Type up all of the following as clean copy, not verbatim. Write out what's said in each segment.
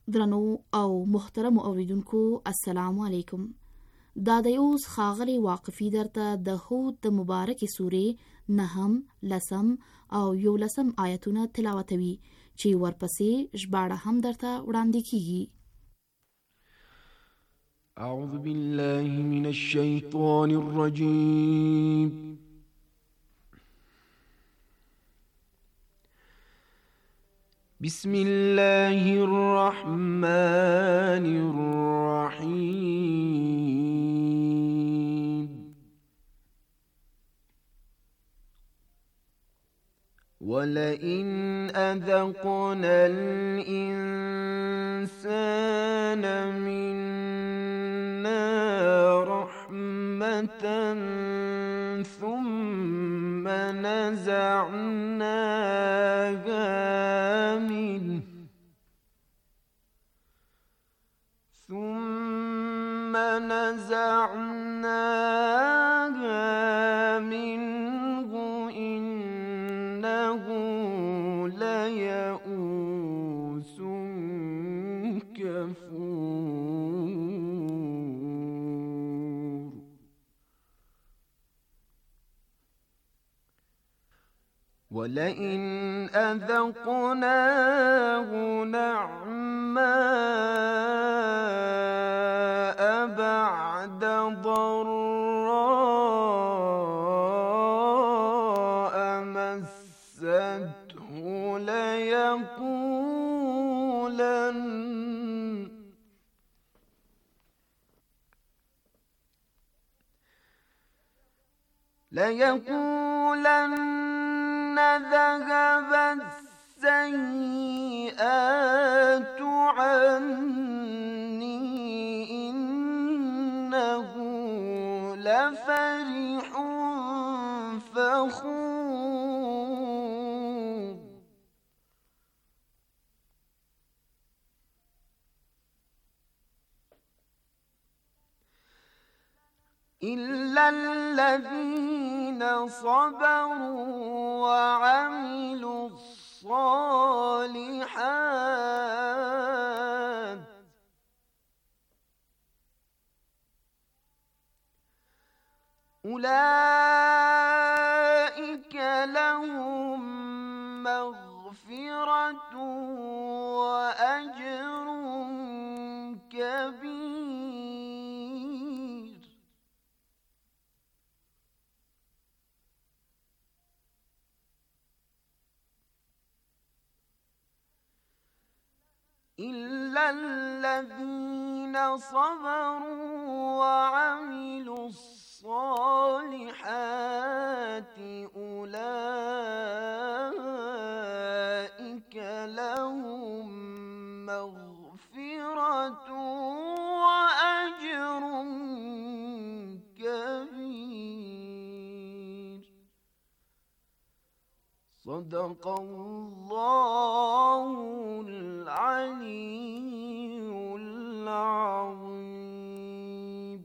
درنو او محترم اوریدونکو السلام علیکم. دا د اوس خاغلی واقفي درته د هود د مبارکې سورې 9 10 او 11 آیتونه تلاوتوي چې ورپسې ژباړه هم درته وړاندې کیږي. اعوذ بالله من الشیطان الرجیم. بسم الله الرحمن الرحيم. ولئن أذقنا الإنسان منا رحمة ثم نزعناها منه إنه ليئوس كفور. ولئن أذقناه نعماء بعد ضراء مسته ليقولن ذهب السيئات عني إنه لفرح فخور. إلا الذين صبروا وعملوا الصالحات أولئك لهم مغفرة وأجر كبير. إلا الذين صبروا وعملوا الصالحات أولئك لهم مغفرة وأجر كبير. صدق الله العلي العظيم.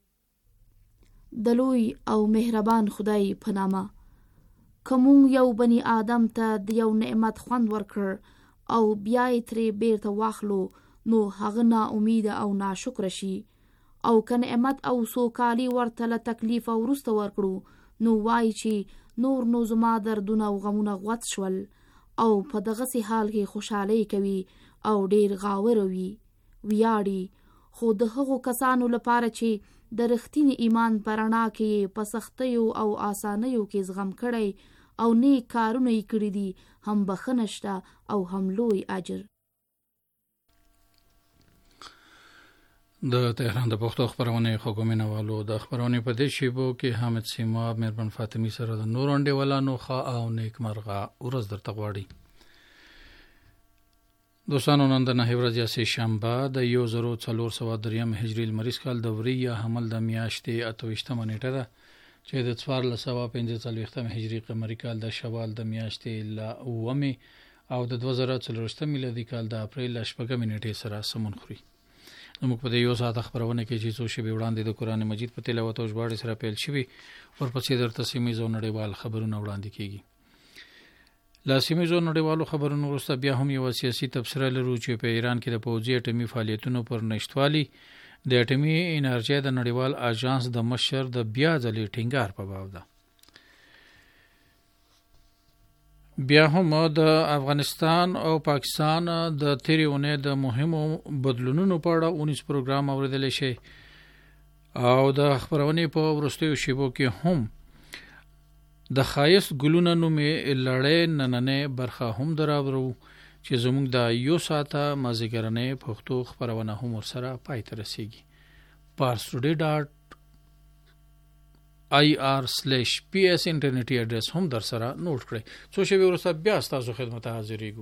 دلوی او مهربان خدای په نامه. کوم یو بنی آدم ته د یو نعمت خوند ورکړ او بیا یې ترې بیرته واخلو نو هغه نا امید او ناشکر شي، او که نعمت او سوکالي ورته له تکلیف او وروسته ورکړو نو وایي چې نور نو زما دردونه او غمونه غوڅ شول، او په دغسې حال کې خوشحالي کوي او ډیر غاور وي ویاړي. خو د هغو کسانو لپاره چې د رښتیني ایمان په رڼا کې په سختیو او آسانیو کې زغم کړی او نیک کارونه یې کړي دي هم بخښنه شته او هم لوی اجر. د تهران د پښتو خبرونه حکومت والو د خبرونه په دې شیبو کې حامد سیماب مهربان فاطمی سره د نور انډیوالانو خا او نیک مرغه ورځ درته غواړي. دوستانو نن د 9 ورځې سه شنبه د 1403 هجری لمریز کال د وریه حمل د میاشتې 28 نیټه ده چې د 1445 هجری قمری کال د شوال د میاشتې ل 9 او د 2024 میلادي کال د اپریل 8 نیټې سره سمون خوري. موږ په دې یو ساعت خبرونه کې چې څو شی به وړاندې د قران مجید په تلاوت او ژباړې سره پیل شوی ورپسې درته سیمې زو نړیوال خبرونه وړاندې کیږي. لا سیمه‌ییزو نړیوالو خبرونو وروسته بیا هم یو سیاسي تبصره لرو چې په ایران کې د پوځي اټومي فعالیتونو پر نشټوالي د اټومي انرژي د نړیوال اژانس د مشر د بیا ځلې ټینګار په باب ده. بیا هم د افغانستان او پاکستان د تیرې اونۍ د مهمو بدلونونو په اړه 19 پروګرام اوریدل شي او د خبرونې په وروستیو شیبو کې هم د خایست ګلونه نومې لړۍ نننې برخه هم دراوړو چې زموږ د یو ساعته مازیګرنۍ پښتو خبرونه هم ورسره پای ته رسیږي. parstoday.ir/ps انټرنیټي اډرس هم در سره نوٹ کړئ. څو شېبې وروسته بیا ستاسو خدمت ته حاضرېږو.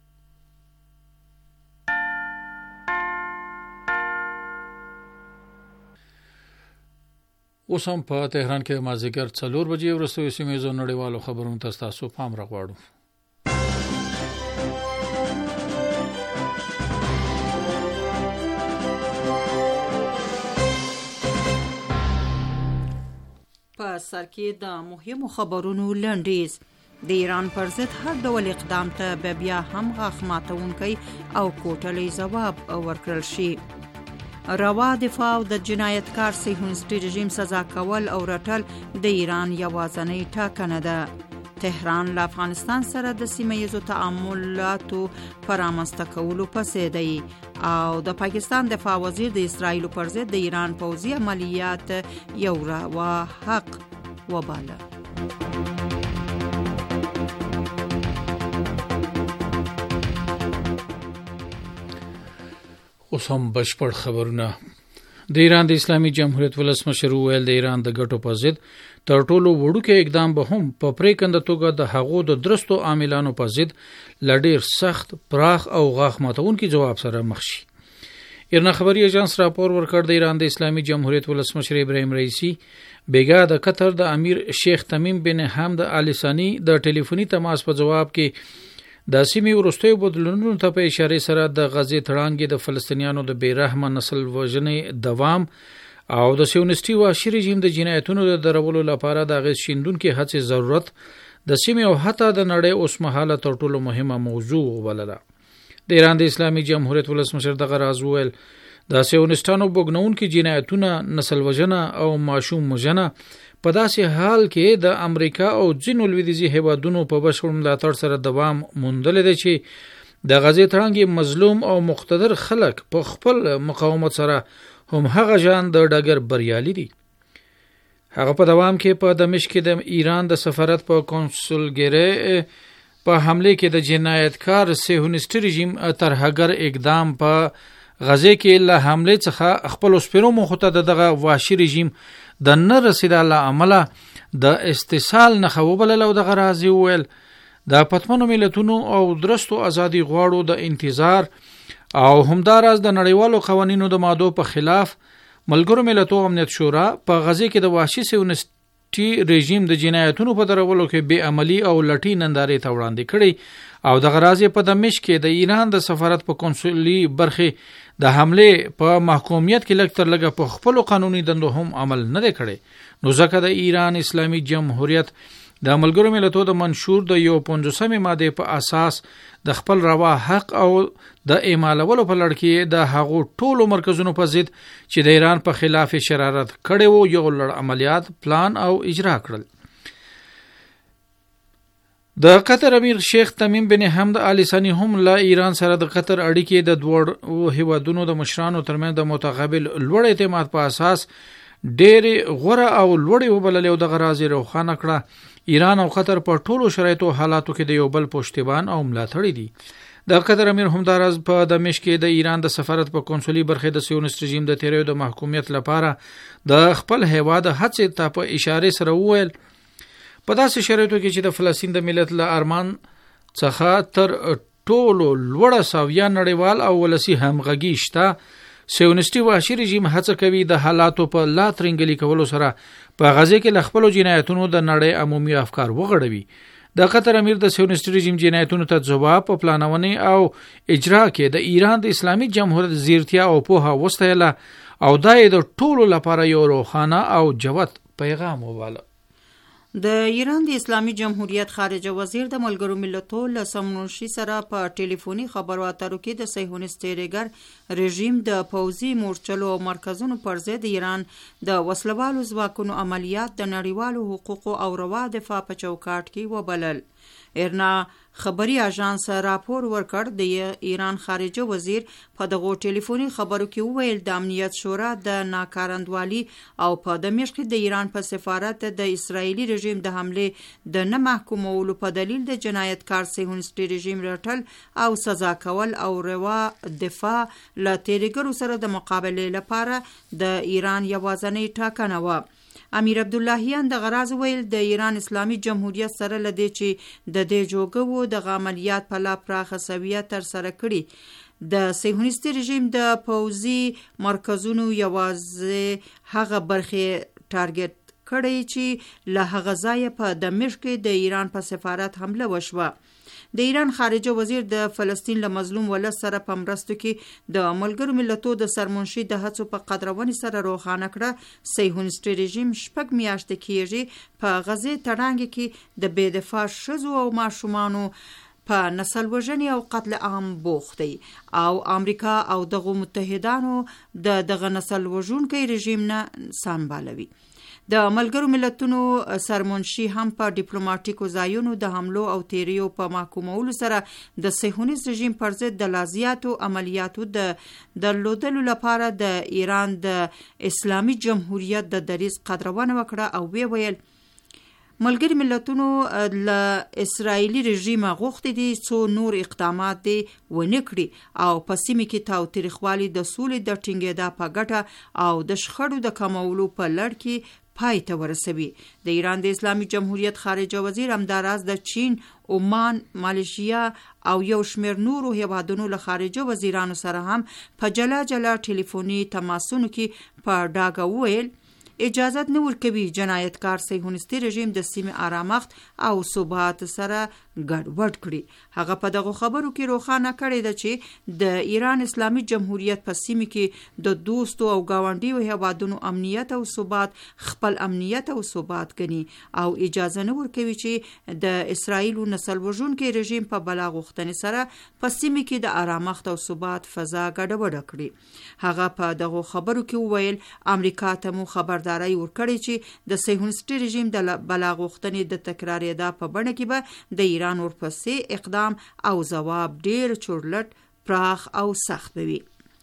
اوس هم په تهران کې مازیګر 4 بجې وروسته سیمه‌ییزو نړیوالو خبرونو ته تاسو پام راغواړو. په سر کې د مهمو خبرونو لنډیز. د ایران پر ضد هر ډول اقدام ته بیا هم غاښ ماتونکی او کوټلی ځواب ورکړل شي. روا دفاع او د جنایتکار صهیونیستي رژیم سزا کول او رټل د ایران یوازینۍ ټاکنه ده. تهران له افغانستان سره د سیمه‌ییزو تعاملاتو پرامسته کولو پسې دی او د پاکستان دفاع وزیر د اسرائیل پر ضد د ایران پوځي عملیات یو روا حق وباله. اوس هم بشپړ خبرونه. د ایران د اسلامي جمهوریت ولسمشر ویل د ایران د ګټو په ضد تر ټولو وړوکی اقدام به هم په پریکنده توګه د هغو د درستو عاملانو په ضد لډیر سخت پراخ او غاښ ماتونکي جواب سره مخ شي. ایران خبري اژانس راپور ورکړ د ایران د اسلامي جمهوریت ولسمشر ابراهیم رئیسی بیګا د قطر د امیر شیخ تمیم بن حمد آل ثانی د ټلیفوني تماس په جواب کې د سیمې وروستیو بدلونونو ته په اشاره سره د غزې تړانګې د فلسطینیانو د بیرحمه نسل وژنې دوام او د صهیونیستي وحشي رژیم د جنایتونو د درولو لپاره د اغېز شیندونکې هڅې ضرورت د سیمې او حتی د نړۍ اوسمهاله تر ټولو مهمه موضوع وبلله. د ایران د اسلامي جمهوریت ولسمشر دغه راز وویل د صهیونیستانو بوږنونکي جنایتونه، نسل وژنه او ماشوم وژنه په داسې حال کې د امریکا او ځینو لویدیځي هیوادونو په بشپړ ملاتړ سره دوام موندلی دی چې د غزې تړانګې مظلوم او مقتدر خلک په خپل مقاومت سره هم هغه جان د ډګر بریالي دي. هغه په دوام کې په دمشق کې د ایران د سفارت په کنسولګری په حمله کې د جنایتکار صهیونیستي رژیم ترهګر اقدام په غزې کې له حمله څخه خپل سپیرو مخ ته دغه وحشي رژیم د نه رسیدلو عمله د استحصال نښه وبلله او دغه راز وویل د پتمنو ملتونو او درستو ازادي غواړو د انتظار او همداراز د نړیوالو قوانینو د مادو په خلاف ملګرو ملتونو امنیت شورا په غزې کې د وحشي صهیونیستي رژیم د جنایتونو په درولو کې بې عملی او لټي نندارې ته وړاندې کړي او دغه راز په دمشق کې د ایران د سفارت په کنسولي برخه د حمله په محکومیت کې لږ تر لږه په خپل قانوني دندو هم عمل نه دی کړی. نو ځکه د ایران اسلامي جمهوریت د ملګرو ملتونو د منشور د 15 ماده په اساس د خپل روا حق او د اعمالولو په لړ کې د هغو ټولو مرکزونو په ضد چې د ایران په خلاف شرارت کړي وو یو لړ عملیات پلان او اجرا کړل. د قطر امیر شیخ تمیم بن حمد آل ثانی هم له ایران سره د قطر اړیکې د دوه هیوادونو د مشرانو ترمنځ د متقابل لوړ اعتماد په اساس ډېر غوره او لوړ وبلل او د غرازي روخانه کړه. ایران او قطر په ټولو شرایطو حالاتو کې د یو بل پشتیبان او ملاتړي دي. د قطر امیر هم دراز په دمشق کې د ایران د سفارت په کنسولي برخه د صهیونیست رژیم د تیریو د محکومیت لپاره د خپل هیواد هڅې ته په اشاره سره وویل په داسې شرایطو کې چې د فلسطین د ملت له ارمان څخه تر ټولو لوړه ساویا نړیوال او ولسی همغږي شته، صهیونیستي وحشي رژیم هڅه کوي د حالاتو په لا ترنګلي کولو سره په غزه کې له خپل جنایتونو د نړۍ عمومي افکار وغړوي. د قطر امیر د صهیونیستي رژیم جنایتونو ته ځواب په پلانونې او اجرا کې د ایران د اسلامي جمهوریت زیرتیا او پوهه وستایله او دا د ټولو لپاره یو روښانه او جوت پیغام وواله. د ایران د اسلامي جمهوریت خارجه وزیر د ملګرو ملتونو له سمونشي سره په ټلیفوني خبرو اترو کې د صهیونیست تیریګر رژیم د پوځي مورچلو او مرکزونو پر ضد ایران د وسلوالو ځواکونو عملیات د نړیوالو حقوقو او روا دفاع په چوکاټ کې وبلل. ایرنا خبري اژانس راپور ورکړ د ایران خارجه وزیر په دغه ټلیفوني خبرو کې وویل د امنیت شورا د ناکارندوالي او په دمشق د ایران په سفارت د اسرایلی رژیم د حمله د نه محکومولو په دلیل د جنایتکار صهیونیست رژیم رټل او سزا کول او روا دفاع له تیریګرو سره د مقابله لپاره د ایران یوازنۍ ټاکنه و. امیر عبداللهیان د غراز ویل د ایران اسلامي جمهوریت سره لدی چې د دې جوګو د عملیات په لا پراخه سویه تر سره کړي د صهیونیست رژیم د پوځي مرکزونو یوازې هغه برخه ټارګټ کړي چې له هغه ځای په دمشق د ایران په سفارت حمله وشوه. د ایران خارجه وزیر د فلسطین له مظلوم ولس سره په مرستو کې د ملګرو ملتونو د سرمنشي د هڅو په قدرونې سره روښانه کړه صهیونیست رژیم 6 میاشتې کېږي په غزه تړانګ کې د بې دفاع ښځو او ماشومانو په نسل وژنې او قتل عام بوخت دی او امریکا او دغه متحدانو دغه نسل وژونکي رژیم نه سمبالوي. د ملګرو ملتونو سرمنشي هم په ډیپلوماټیکو ځایونو د حملو او تیریو په محکومولو سره د صهیونیست رژیم پر ضد د لازیاتو عملیاتو د درلودلو لپاره د ایران د اسلامي جمهوریت د دریځ قدرونه وکړه او ویل ملګری ملتونو له اسرایلی رژیم غوښتي دي څو نور اقدامات دي ونه کړي او په سیمه کې تاوتریخوالي د سولې د ټینګېدا په ګټه او د شخړو د کمولو په لړ کې پای ته ورسوي. د ایران د اسلامي جمهوریت خارجه وزیر همداراز د چین، عمان، مالیشیا او یو شمېر نورو هیوادونو له خارجه وزیرانو سره هم په جلا جلا ټلیفوني تماسونو کې په ډاګه وویل اجازت نه ورکوي جنایتکار صهیونیستي رژیم د سیمې آرامښت او ثبات سره ګډوډ کړي. هغه په دغه خبرو کې روښانه کړی ده چې د ایران اسلامي جمهوریت په سیمه کې د دوستو او گاونډیو هیوادونو امنیت او ثبات خپل امنیت او ثبات ګڼي او اجازه نه ورکوي چې د اسرایل نسل وژونکي رژیم په بلا غوښتنې سره په سیمه کې د آرامښت او ثبات فضا ګډوډه کړي. هغه په دغه خبرو کې وویل امریکا ته مو خبرداری ورکړي چې د صهیونیست رژیم د بلا غوښتنې د تکرارېدا په بڼه کې به د ایران ورپسې اقدام او ځواب ډیر چورلټ، پراخ او سخت وي.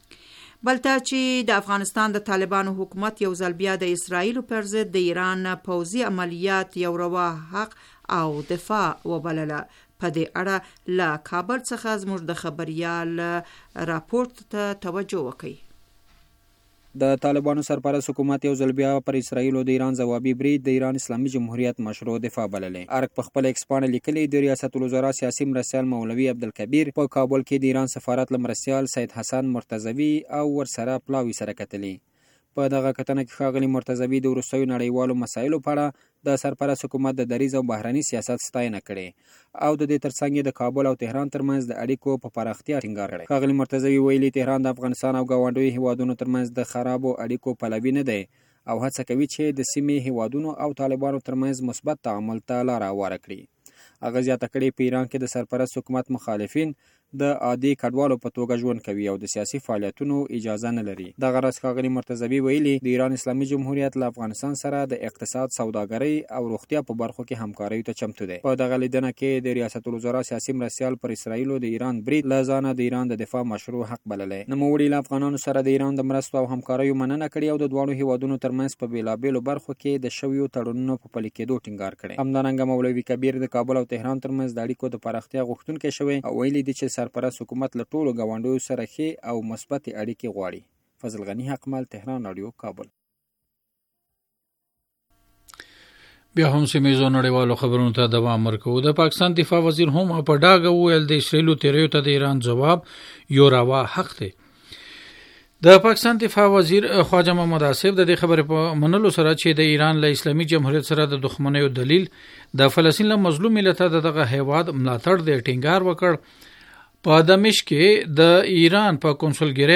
بلته چې د افغانستان د طالبانو حکومت یو ځل بیا د اسرایل پر ضد د ایران پوځي عملیات یو روا حق او دفاع وبلله. په دې اړه له کابل څخه زموږ د خبريال راپورټ ته توجه وکړئ. د طالبانو سرپرست حکومت یو ځل بیا پر اسرائیل او د ایران ځوابي برید د ایران اسلامي جمهوریت مشروع دفاع بللې. ارګ په خپل ایکس پاڼه لیکلي د ریاست الوزرا سیاسي مرستیال مولوي عبدالکبیر په کابل کې د ایران سفارت له مرستیال سید حسن مرتضوي او ورسره پلاوي سره کتلي. په دغه کتنه کې ښاغلي مرتضوي د وروستیو نړیوالو مسایلو په اړه د سرپرست حکومت د دریځ او بهرني سیاست ستاینه کړې او د دې ترڅنګ د کابل او تهران ترمنځ د اړیکو په پراختیا ټینګار کړی. ښاغلي مرتضوي ویلي تهران د افغانستان او ګاونډیو هیوادونو ترمنځ د خرابو اړیکو پلوي نه دی او هڅه کوي چې د سیمې هیوادونو او طالبانو ترمنځ مثبت تعامل ته لاره هواره کړي. هغه زیاته کړې په ایران کې د سرپرست حکومت مخالفین د عادي کډوالو په توګه ژوند کوي او د سیاسي فعالیتونو اجازه نه لري. دغه راز ښاغلي مرتضوي ویلي د ایران اسلامي جمهوریت له افغانستان سره د اقتصاد، سوداګرۍ او روغتیا په برخو کې همکارۍ ته چمتو دی. په دغه لیدنه کې د ریاست الوزرا سیاسي مرستیال پر اسرائیل او د ایران برید له ځانه د ایران د دفاع مشروع حق بللی. نوموړي له افغانانو سره د ایران د مرستو او همکاریو مننه کړې او د دواړو هیوادونو ترمنځ په بیلابیلو برخو کې د شویو تړونونو په پلي کېدو ټینګار کړی. همدارنګه مولوي کبیر د کابل او تهران ترمنځ د اړیکو د پراختیا غوښتونکی شوی او ویلي دی چې سرپرست حکومت له ټولو ګاونډیو سره ښې او مثبتې اړیکې غواړي. فضل غنی حقمل، تهران رادیو، کابل. بیا هم سیمه‌ییزو نړیوالو خبرونو ته دوام ورکوو. د پاکستان دفاع وزیر هم په ډاګه وویل د اسرائیلو تیریو ته د ایران ځواب یو روا حق دی. د پاکستان دفاع وزیر خواجه محمد آصف د دې خبرې په منلو سره چې د ایران له اسلامي جمهوریت سره د دښمنیو دلیل د فلسطین له مظلوم ملت دغه هیواد ملاتړ د ټینګار وکړ. په دمشق کې د ایران په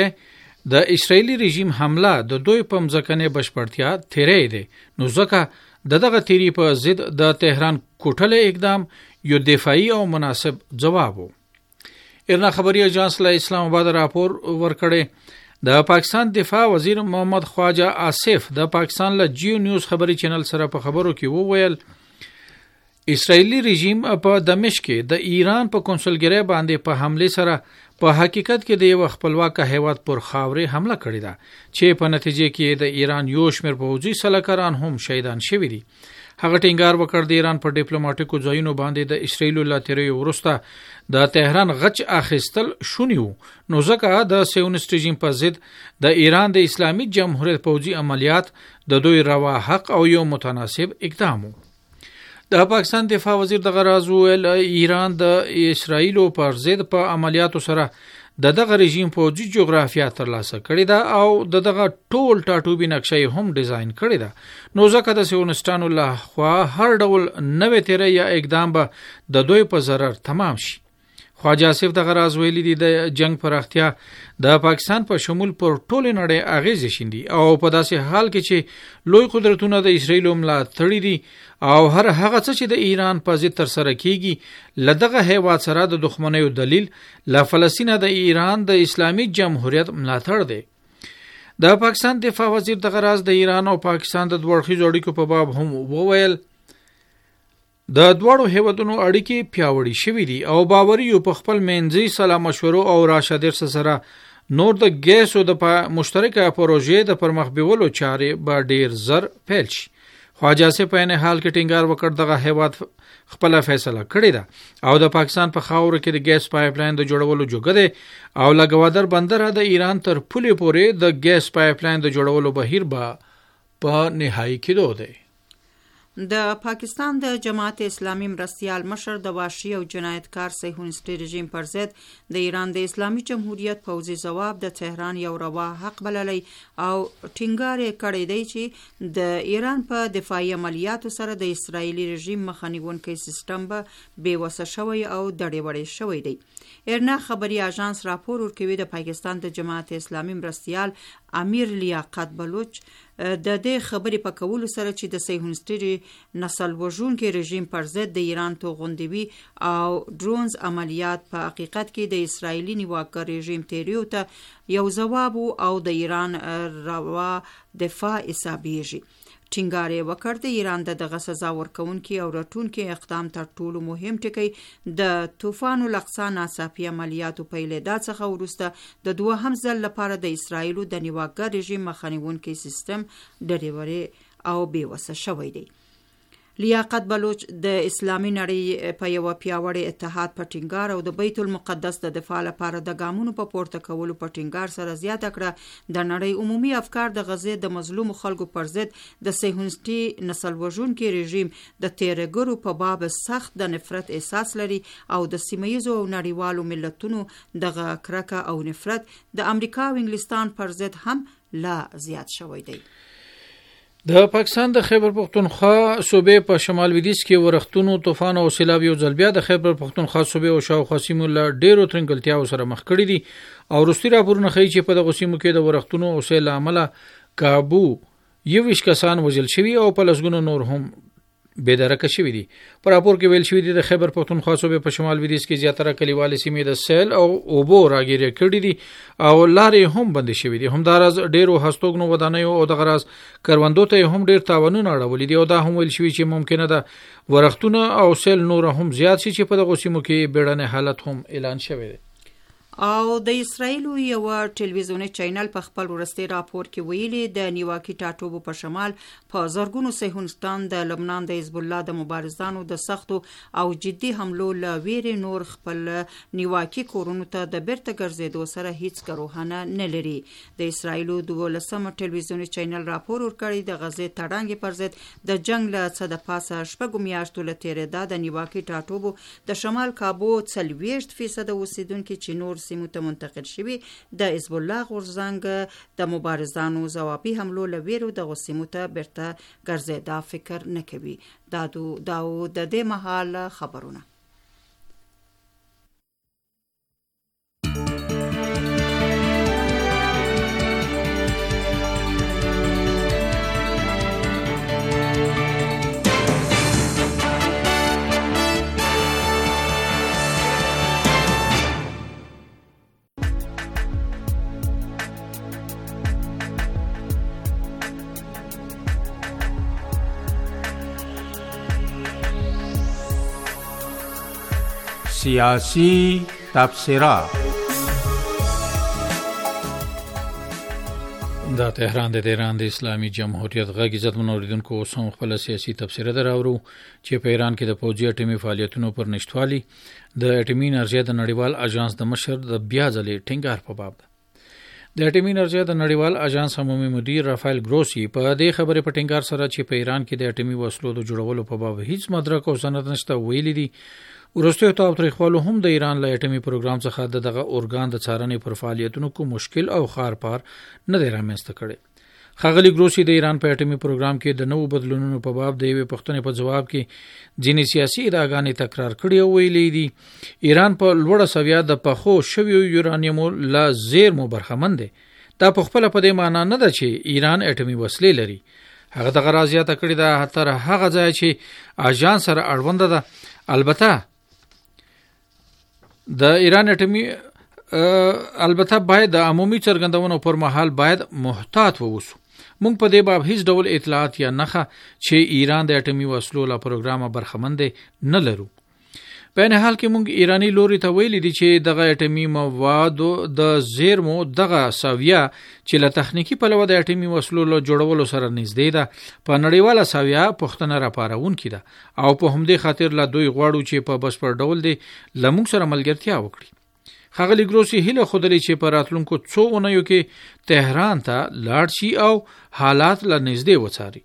کنسولګری د اسرائیلی رژیم حمله د دوی په مځکنه بشپړتیا تیری دی، نو ځکه دغه تیری په ضد د تهران کوټله اقدام یو دفاعي او مناسب جواب وو. ایرنا خبري اژانس له اسلام آباد راپور ورکړی. د پاکستان دفاع وزیر محمد خواجه آصف د پاکستان له جیو نیوز خبري چینل سره په خبرو کې وویل اسرائیلی رژیم په دمشق کې د ایران په کنسولګری باندې په حمله سره په حقیقت کې د یو خپلواک هیواد پر خاورې حمله کړې ده چې په نتیجه کې د ایران یو شمېر پوځي سلاکاران هم شهیدان شوي دي. هغه ټینګار وکړ د ایران په ډیپلوماټیکو ځایونو باندې د اسرائیل له تیریو وروسته د تهران غچ اخیستل شونی وو، نو ځکه د سیونست رژیم په ضد د ایران د اسلامي جمهوریت پوځي عملیات د دوی روا حق او یو متناسب اقدام وو. د پاکستان دفاع وزیر دغه راز ویل ایران د اسرائیل پر ضد په عملیاتو سره دغه رژیم پوځي جغرافیه ترلاسه کړې ده او دغه ټول ټاټوبي نقشه هم ډیزاین کړې ده، نو ځکه د سیونستانو له خوا هر ډول نوې تیری یا اقدام به د دوی په ضرر تمام شي. خواجه آصف دغه راز ویلي دي د جنگ پراختیا د پاکستان په شمول پر ټول نړۍ اغیزې شیندي او په داسې حال کې چې لوی قدرتونه د اسرائیل ملاتړي دي او هر هغه څه چې د ایران په ضد تر سره کیږي لدغه هیواد سره د دښمنیو دلیل له فلسطین د ایران د اسلامي جمهوریت ملاتړ دی. د پاکستان دفاع وزیر دغه راز د ایران او پاکستان د دوه اړخیزو اړیکو په باب هم وویل د دوړو هیوادونو اړیکې پیاوړې شوې دي او باوري یو په خپل منځي سلا مشورو او راشدر سره نور د ګیس او د مشترکه پروژې د پرمخ بیولو چارې به ډیر زر پیل شي. خواجه آصف په نه حال کې ټینګار وکړ دغه هیواد خپل فیصله کړې ده او د پاکستان په خاور کې د ګیس پایپ لاین د جوړولو جوګه ده او لګوادر بندر د ایران تر پولې پورې د ګیس پایپ لاین د جوړولو بهیر په نهایی کېدو ده. د پاکستان د جماعت اسلامي مرستیال مشر د وحشي او جنایتکار صهیونیستي رژیم پر ضد د ایران د اسلامي جمهوریت پوځي ځواب د تهران یو روا حق بللی او ټینګار کړی دی چې د ایران په دفاعي عملیاتو سره د اسرائیلي رژیم مخه نیونکی سیستم به بېوسه شوی او دړې وړې شوی دی. ایرنا خبري اژانس راپور ورکوي د پاکستان د جماعت اسلامي مرستیال امیر لیاقت بلوچ د دې خبرې په کولو سره چې د صهیونیستي نسل وژونکي رژیم پر ضد د ایران توغندوي او ډرونز عملیات په حقیقت کې د اسرائیلي نیواکه رژیم تیریو ته یو ځواب او د ایران روا دفاع حسابیږي. ټینګار یې وکړ د ایران دغه سزا ورکونکي او رټونکي اقدام تر ټولو مهم ټکی د طوفان الاقصی ناڅاپي عملیاتو پیلېدا څخه وروسته د دوهم ځل لپاره د اسرائیلو د نیواکه رژیم مخه نیونکي سیستم ډېرې وړې او بېوسه شوی دی. لیاقت بلوچ د اسلامي نړۍ په یو پیاوړي اتحاد په ټینګار او د بیت المقدس د دفاع لپاره د ګامونو په پورته کولو په ټینګار سره زیاته کړه د نړۍ عمومي افکار د غزې د مظلوم خلکو پر ضد د صهیونیستي نسل وژونکي رژیم د تیرګرو په باب سخت د نفرت احساس لري او د سیمه‌ییزو او نړیوالو ملتونو دغه کرکه او نفرت د امریکا او انګلستان پر ضد هم لا زیات شوی دی. د پاکستان د خیبر پختونخوا صوبې په شمال لویدیځ کې ورښتونو طوفان او سیلاب یو ځل بیا د خیبر پختونخوا صوبې او شاوخوا سیمو له ډیرو ترنګلتیاو سره مخ کړي دي او وروستي راپورونه ښیي چې په دغو سیمو کې د ورښتونو او سیل له امله کابو 21 کسان وژل شوي او په لسګونو نور هم بېدرکه شوي دي. په راپور کې ویل شوي دي د خیبر پختونخوا صوبې په شمال لویدیځ کې زیاتره کلیوالي سیمې د سیل او اوبو راګیرې کړي دي او لارې هم بندې شوي دي. همداراز ډیرو هستوګنو ودانیو او دغه راز کروندو ته هم ډیر تاوانونه اړولي دي او دا هم ویل شوي چې ممکنه ده ورښتونه او سیل نور هم زیات شي چې په دغو سیمو کې بیړنی حالت هم اعلان شوی دی. او د اسرائیل یو ټلویزیونی چینل په خپل ورستي راپور کې ویلي د نیواکي ټاټوبو په شمال په زرګونو صهیونیستان د لبنان د حزب الله د مبارزانو د سختو او جدي حملو له ویرې نور خپل نیواکي کورونو ته د بیرته ګرځېدو سره هیڅ کروهنه نه لري. د اسرائیل 12 ټلویزیونی چینل راپور ورکړی د غزې تړانګې پر ضد د جنگ له څه د پاسه شپږ میاشتو له تیرېدا د نیواکي ټاټوبو د شمال کابو 40% اوسیدونکو چې نور سیمو ته منتقل شوي د حزب الله غورځنګ د مبارزانو ځوابي حملو له ویرو دغو سیمو ته بیرته ګرځېدا فکر نه کوي. دا د دې مهال خبرونه. سیاسی تبصره. دا تهران د ایران د اسلامي جمهوریت غږ عزت منوریدونکو اوس هم خپل سیاسي تبصره دراوړو چې په ایران کې د فوجي اټومي فعالیتونو پر نشټوالي د اټومي انرژي د نړیوال اژانس د مشر د بیا ځلې ټینګار په باب ده. د اټومي انرژي د نړیوال اژانس عمومي مدیر رافایل ګروسی په دې خبره په ټینګار سره چې په ایران کې د اټومي وسلو د جوړولو په باب هیڅ مدرک او سند نشته ویلي دي. ورسته تاوتریخوالو هم د ایران له اټومي پروګرام څخه دغه اورګان د څارنې پر فعالیتونو کو مشکل او خار پار نه دی رامنځته کړي. ښاغلي ګروسی د ایران په اټومي پروګرام کې د نوو بدلونونو په باب د یوې پوښتنې په جواب کې ځینې سیاسي ادعاګانې تکرار کړي او ویلي دي ایران په لوړه سویه د پخو شویو یورانیمو لا زیرمو برخمن دی. دا په خپل په دې معنی نه ده چې ایران اټومي وسلې لري. هغه دغه راځي کړي دا تر هغه ځای چې اژانس سره اړوند ده. البته د ایران اټومي باید د عمومي څرګندونو پر مهال باید محتاط ووسو. مونږ په دې باب هیڅ ډول اطلاعات یا نخښه چې ایران د اټومي وسلو له پروګرامه برخمن دی نه لرو. په نه حال کې مونږ ایرانی لوري ته ویلي دي چې دغه اټومي موادو د زیرمو دغه ساویه چې له تخنیکی پلوه د اټومي وسلو له جوړولو سره نږدې ده په نړیواله ساویه پښتنه راپارونکې ده او په همدې خاطر له دوی غواړو چې په بشپړ ډول دی لمونږ سره ملګرتیا وکړي. ښاغلي ګروسی هیله خودلی چې په راتلونکو څو اونیو کې تهران ته لاړ شي او حالات له نږدې وڅاري.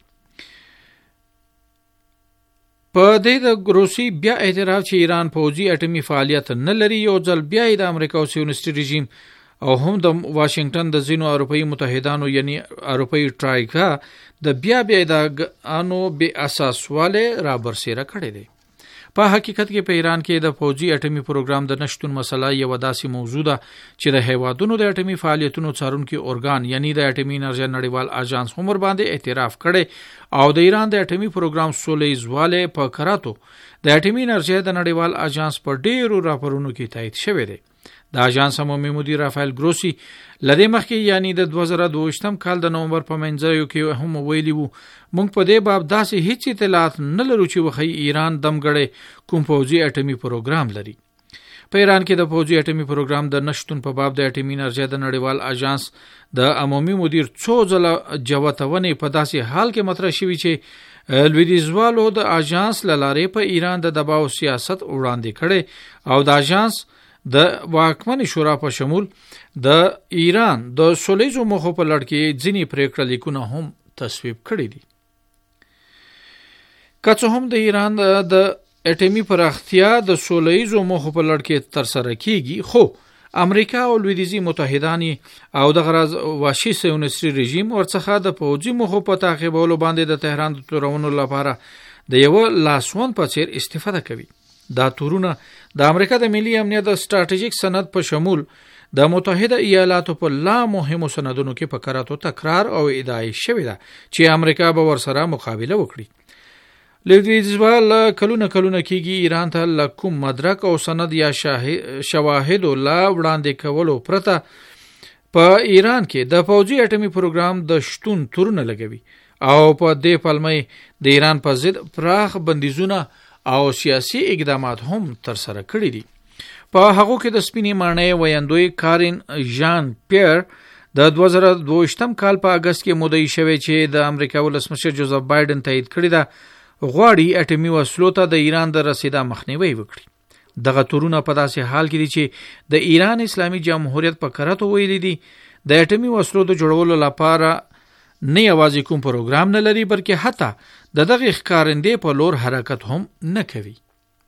په دې د ګروسی بیا اعتراف چې ایران فوجي اټومي فعالیت نه لري یو ځل بیا د امریکا او سیونیسټي رژیم او هم د واشنگټن د ځینو اروپایي متحدانو یعنی اروپایي ټرایکا د بیا د انو بے اساس والے را برسېره کړي دي. په حقیقت کې په ایران کې د فوجي اټومي پروګرام د نشټون مسله یو داسې موضوع ده چې د هیوادونو د اټومي فعالیتونو څارونکي اورګان یعنی د اټومي انرژي نړیوال اژانس هم باندې اعتراف کړي او د ایران د اټومي پروګرام سولېزواله په کراتو د اټومي انرژي د نړیوال اژانس په ډیرو راپورونو کې تایید شوی دی. د اژانس عمومي مدیر رافایل ګروسی لدې مخکې یعنی د 2022 کال د نومبر په منځیو کې هم ویلي وو مونږ په دې باب داسې هیڅ اطلاعات نه لرو چې وخی ایران دمګړې کوم فوجي اټومي پروګرام لري. په ایران کې د فوجي اټومي پروګرام د نشټون په باب د اټومي انرژي د نړیوال اژانس د عمومي مدیر څو ځله جوابونه په داسې حال کې مطرح شوی چې لویدیزوالو د اژانس لاره په ایران د دباو سیاست وړاندې کړي او د اژانس د واکمن شورا په شمول د ایران د سولېزو مخو په لړ کې ځینې پریکړه لیکونه هم تصویب کړي دي. که څه هم د ایران د اټومي پراختیا د سولېزو مخو په لړ کې تر سره کیږي خو امریکا او لویدیزي متحدان او د غرض واشي سیونیسټي رژیم ورڅخه د فوجي مخو په تعقیبولو باندې د تهران د تورونو لپاره د یو لاسون په څیر استفاده کوي. دا تورونه د امریکا د ملي امنیت د سټریټیژیک سند په شمول د متحده ایالاتو په لا مهمو سندونو کې په کراتو تکرار او ادعای شوی ده چې امریکا به ورسره مقابله وکړي. لویدیزوال کلونه کېږي ایران ته لکوم مدرک او سند یا شواهد لا وړاندې کولو پرته په ایران کې د فوجي اټومي پروګرام د شتون تورونه لګوي او په دې پلمې د ایران په ضد پراخ بندیزونه او سیاسي اقدامات هم تر سره کړی دي. په هغه کې د سپینې مانې ویندوی کارین ژان پیر د 2022 کال په اگست کې مدعي شوی چې د امریکا ولسمشر جوزف بایدن تایید کړی دا غواړي اټومي وسلو ته د ایران د رسیدا مخنیوي وکړي. دغه تورونه په داسې حال کې دي چې د ایران اسلامي جمهوریت په کراتو ویلي دي د اټومي وسلو د جوړولو لپاره نه یوازې کوم پروګرام نه لري بلکې حتی د دغه ښکارندې په لور حرکت هم نه کوي.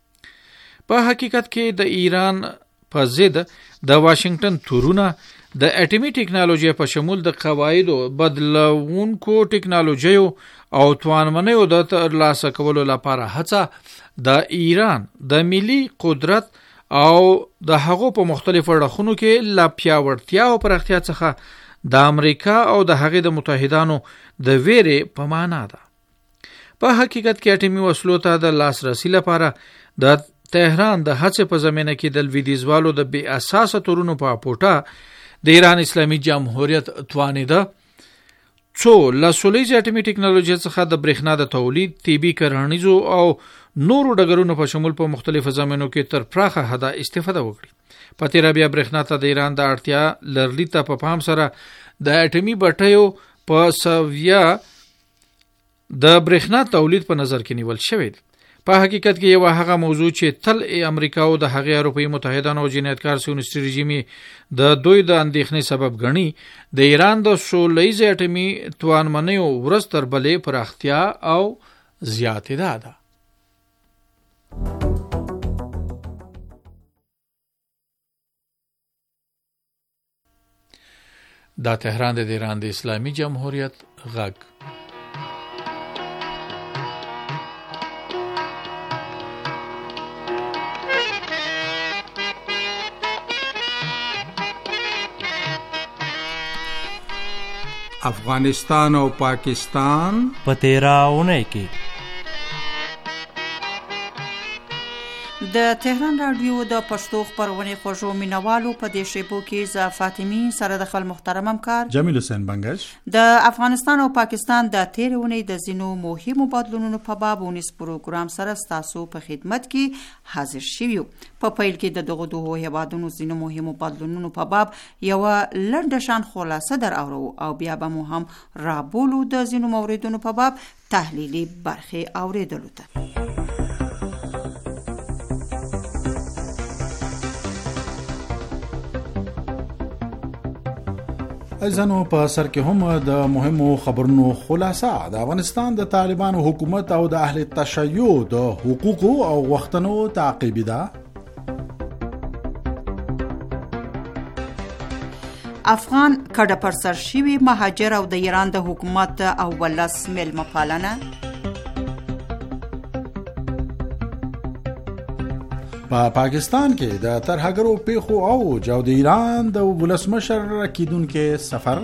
په حقیقت کې د ایران په ضد د واشنگټن تورونه د اټومي ټکنالوژي په شمول د قواعدو بدلونکو ټکنالوژیو او توانمنیو د ترلاسه کولو لپاره هڅه د ایران د ملي قدرت او د هغو په مختلفو اړخونو کې لا پیاوړتیا او پراختیا څخه د امریکا او د هغې د متحدانو د ویرې په معنا ده. په حقیقت کې اټومي وسلو ته د لاسرسي لپاره د تهران د هڅې په زمینه کې د لویدیځوالو د بې اساسه تورونو په اپوټه د ایران اسلامي جمهوریت توانیده څو له سولېز اټومي ټکنالوژي څخه د برېښنا د تولید، طبي کرهنیزو او نورو ډګرونو په شمول په مختلفو زمینو کې تر پراخه حده استفاده وکړي. په تیر بیا برېښنا ته د ایران د اړتیا لرلي ته په پام سره د اټومي بټیو په سویا د برېښنا تولید په نظر کې نیول شوی دی. په حقیقت کې یو هغه موضوع چې تل امریکا او د هغې اروپایي متحدانو او جنایتکار سیونیستي رژیم د دوی د اندېښنې سبب ګڼي د ایران د سولیزې اټومي توانمنیو ورځ تر بلې پراختیا او زیاتېدا ده. دا تهران د ایران د اسلامي جمهوریت غږ. افغانستان او پاکستان په تیراونه کې د تهران رادیو د پښتو خبرونه خوږو مینوالو په دې شیبو کې ز فاطمی سره د خل محترم همکار جمیل حسین بنگش د افغانستان او پاکستان د تیرونې د زینو مهمو بدلونونو په باب ونیس پروګرام سره ستاسو په خدمت کې حاضر شویو. په پیل کې د دغه دوه هیوادونو زینو مهمو بدلونونو په باب یو لنډ شان خلاصه در اورو او بیا به مو هم رابولو د زینو موردونو په باب تحلیلی برخه اوریدلو ته. ځنو په سر کې هم د مهمو خبرونو خلاصه د افغانستان د طالبانو حکومت او د اهل تشیع د حقوقو او وختونو تعقیب ده. افغان کډه پر سر شوی مهاجر او د ایران د حکومت او ولس ملمه پالنه. په پاکستان کې د ترهګرو پیښو او جو د ایران د ولسمشر کیدونکو سفر.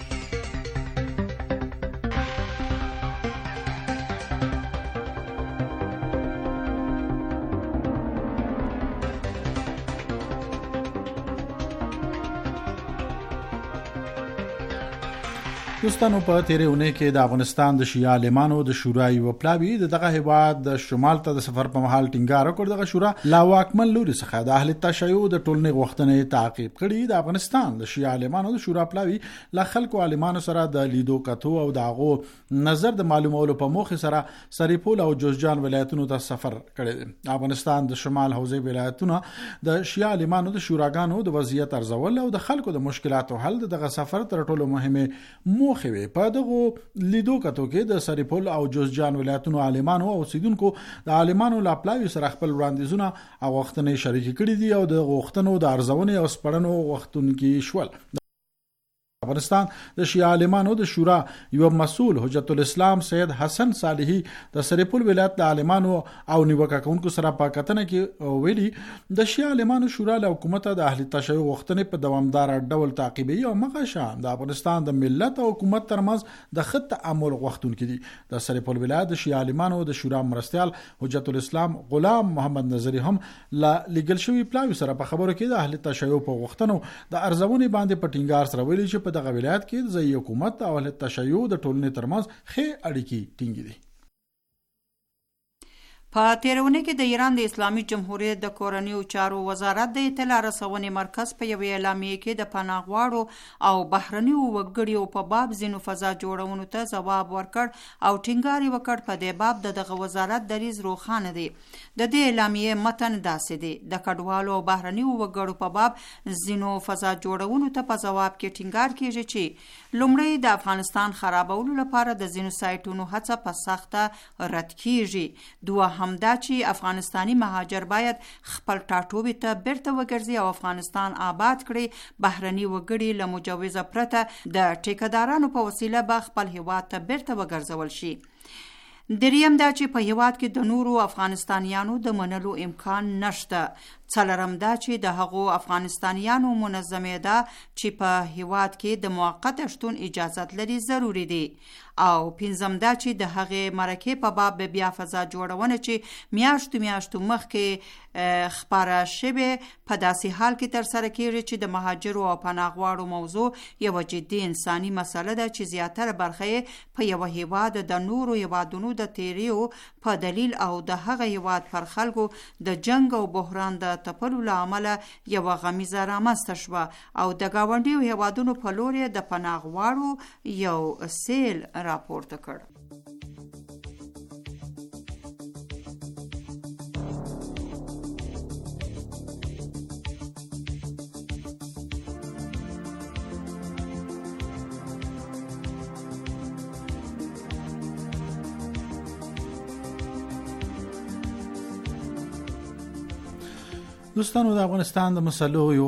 دوستانو په تیرې اونۍ کې د افغانستان د شیعه عالمانو د شورا یو پلاوی دغه هیواد د شمال ته د سفر په محل ټینګار وکړ. دغه شورا لا واکمن لوري څخه د اهل تشیع د ټولنې غوښتنې تعقیب کړي. د افغانستان د شیعه عالمانو د شورا پلاوی لا خلکو عالمانو سره د لیدو کتو او دغه نظر د معلومولو په موخه سره سریپول او جوزجان ولایتونو ته سفر کړي. افغانستان د شمال حوزې ولایتونو د شیعه عالمانو د شوراګانو د وضعیت ارزول او د خلکو د مشکلاتو حل دغه سفر تر ټولو مهمه خوي. په دغه لیدو کتو کې د سریپول او جوزجان ولایتونو عالمانو او اوسیدونکو د عالمانو لا پلاوی سره خپل وړاندیزونه او غوښتنې شریک کړي دي او د غوښتنو د ارزونې او سپړنو غوښتونکي شول. افغانستان د شیعه عالمانو د شورا یو مسؤل حجت الاسلام سید حسن صالحی د سریپول ولایت د عالمانو او نیوکه کوونکو سره په کتنه کې ویلي د شیعه عالمانو شورا له حکومت د اهل تشیع غوښتنې په دوامدار ډول تعقیبي او مغشان د افغانستان د ملت او حکومت ترمنځ د خط تعامل غوښتونکي دي. د سریپول ولایت د شیعه عالمانو د شورا مرستيال حجت الاسلام غلام محمد نظری هم لا لیګل شوی پلاوی سره په خبرو کې د اهل تشیع په غوښتنو د ارزونې باندې په ټینګار سره ویلي چې دغه ولایت کې د ځای حکومت او اهل تشیع د ټولنې ترمنځ ښې اړیکې ټینګې دي. په تیرونه کې د ایران د اسلامي جمهوریت د کورنیو چارو وزارت د اطلاع رسونې مرکز په یو اعلامیه کې د پناهغواړو او بهرنیو وګړو په باب ځینو فضا جوړونو ته ځواب ورکړ او ټینګار وکړ. په دې باب دغه وزارت دریځ روښانه دی. د دې اعلامیه متن داسې دی: د کډوالو او بهرنیو وګړو په باب ځینو فضا جوړونو ته په ځواب کې ټینګار کیږي چې لومړی د افغانستان خرابولو لپاره د ځینو سایټونو هڅه په سخته رد کیږي. دوه همدا چې افغانستاني مهاجر باید خپل ټاټوبي ته بیرته وګرځي او افغانستان آباد کړي. بهرني وګړي له مجوزه پرته د ټیکدارانو په وسیله به خپل هیواد ته بیرته وګرځول شي. دریم دا چې په هیواد کې د نورو افغانستانیانو د منلو امکان نشته، څلورم دا چې د هغو افغانستانیانو منظمې ده چې په هیواد کې د موقت شتون اجازت لري ضروری دی، او پنځم دا چې د هغې مرکې په باب بیا فضا جوړونه چې میاشتو مخکې خپاره شوې په داسې حال کې ترسره کیږي چې د مهاجرو او پناه غواړو موضوع یوه جدي انساني مسله ده چې زیاتره برخه یې په یوه هیواد د نورو هیوادونو د تیریو په دلیل او د هغه هیواد پر خلکو د جنگ او بحران د تپلو له امله یوه غمیزه رامنځته شوه او د ګاونډیو هیوادونو په لور یې د پناه غواړو یو سیل راپورته کړ. دوستانو، د افغانستان د مسلو یو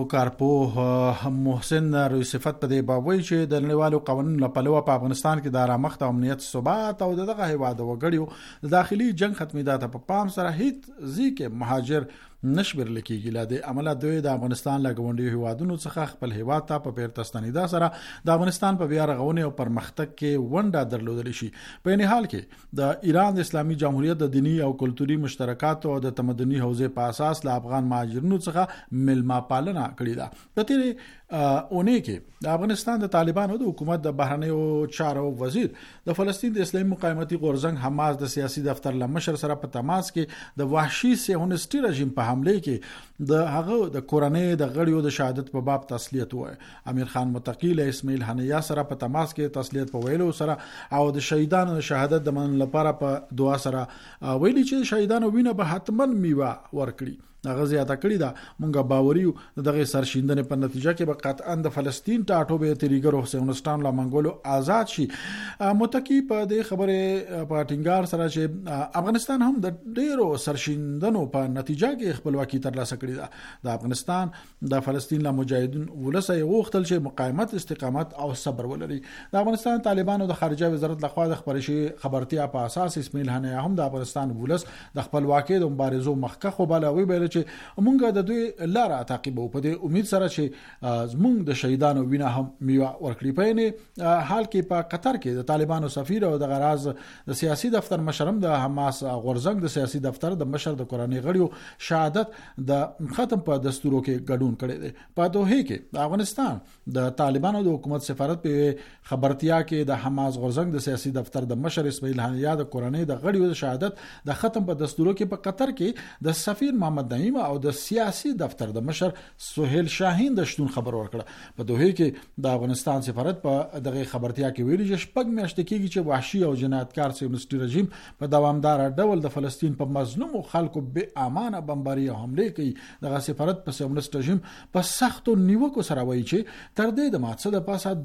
کارپوه محسن روی صفت په دې باب وایي چې د نړیوالو قوانینو له پلوه په افغانستان کې د آرامښت او امنیت ثبات او دغه هیواد وګړیو د داخلي جنگ ختمېدا ته په پام سره هیڅ ځکه مهاجر نشبر لکېږي. لا د عمله دوی د افغانستان له ګاونډیو هیوادونو څخه خپل هیواد ته په پیرته ستنېدا سره د افغانستان په بیا رغونې او پرمختګ کې ونډه درلودل شي. په این حال کې د ایران د اسلامي جمهوریت د دینی او کلتوري مشترکات او د تمدني حوزې په اساس له افغان مهاجرینو څخه ملما پالنه کړې ده. په تیرې اونۍ کې د افغانستان د طالبانو د حکومت د بهرنیو چارو وزیر د فلسطین د اسلامي مقاومتي غورځنګ حماس د سیاسي دفتر له مشر سره په تماس کې د وحشي صهیونیستي رژیم په حمله کې د هغه د کورنۍ د غړیو د شهادت په باب تسلیت وای. امیر خان متقی له اسماعیل هنیا سره په تماس کې تسلیت په ویلو سره او د شهیدانو شهادت د من لپاره په دعا سره ویلي چې شهیدانو وینه به حتمن میوه ورکړي. هغه زیاته کړی دا مونږه باوریو دغه سرشیندنې په نتیجه کې به قطعا د فلسطین ټاټوبې تریګر حسینستان لا منګولو آزاد شي. متکی په دې خبره په ټینګار سره چې افغانستان هم د ډیرو سرشیندنو په نتیجه کې خپلواکي ترلاسه کړې ده. د افغانستان د فلسطین لا مجاهدین ولسه غوښتل چې مقاومت، استقامت او صبر ولري. د افغانستان طالبانو د خارجه وزارت لخوا د خبرتیا په اساس اسماعیل هنیا هم د افغانستان ولس د خپلواکۍ د مبارزو مخکخ وبلوي بل چې مونږ د دوی لاره تعقیبو په دې امید سره چې مونږ د شهیدانو وینه هم میوه ورکړي. په نه حال کې په قطر کې د طالبانو سفیر او د غراز د سیاسي دفتر مشرم د حماس غورځنګ د سیاسي دفتر د مشر د کورنۍ غړیو شهادت د ختم په دستورو کې ګډون کړي دي. په دوه کې د افغانستان د طالبانو د حکومت سفارت په خبرتیا کې د حماس غورځنګ د سیاسي دفتر د مشر اسماعیل هنیا د کورنۍ د غړیو د شهادت د ختم په دستورو کې په قطر کې د سفیر محمد او د سیاسي دفتر د مشر سہیل شاهین د شتون خبر ورکړه. په دوه کې د افغانستان سفارت په دغه خبرتیا کې ویلي چې شپږ میاشتې کېږي چې وحشي او جنایتکار صهیونیستي رژیم په دوامدار ډول د فلسطین په مظلوم خلکو بې امانه بمباري او حمله کوي. دغه سفارت په صهیونیست رژیم په سختو نیوکو سره وایي چې تر دې د ماته د پاسه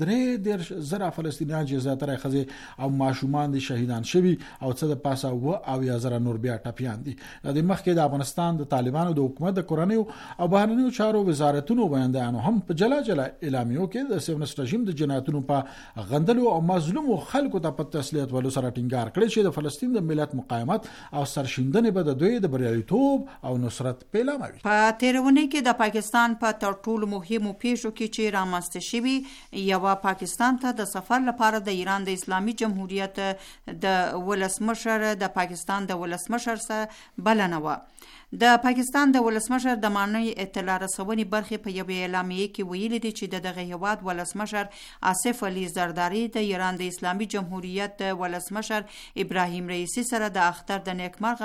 3,000 فلسطینیان چې زیاتره ښځې او ماشومان دي شهیدان شوي او څه د پاسه 20,000 نور بیا ټپیان دي. د مخکې د افغانستان د طالبانو د حکومت د کورنیو او بهرنیو چارو وزارتونو بیانانو هم په جلا اعلامیو کې د صهیونیست رژیم د جنایتونو په غندلو او مظلومو خلکو ته په تسلیت ولو سره ټینګار کړی چې د فلسطین د ملت مقاومت او سرشیندنې به د دوی د بریالیتوب او نصرت پیلاموي. په تیرونه کې د پاکستان په تر ټولو مهمو پیښو کې چې رامنځته شوي یو پاکستان ته د سفر لپاره د ایران د اسلامي جمهوریت د ولسمشر د پاکستان د ولسمشر سره بلنه و. د پاکستان د ولسمشر د معنی اطلاع رسونې برخې په یوه اعلامیه کې ویلي دي چې دغه هیواد ولسمشر آصف علي زرداری د ایران د اسلامي جمهوریت د ولسمشر ابراهیم رئیسی سره د اختر د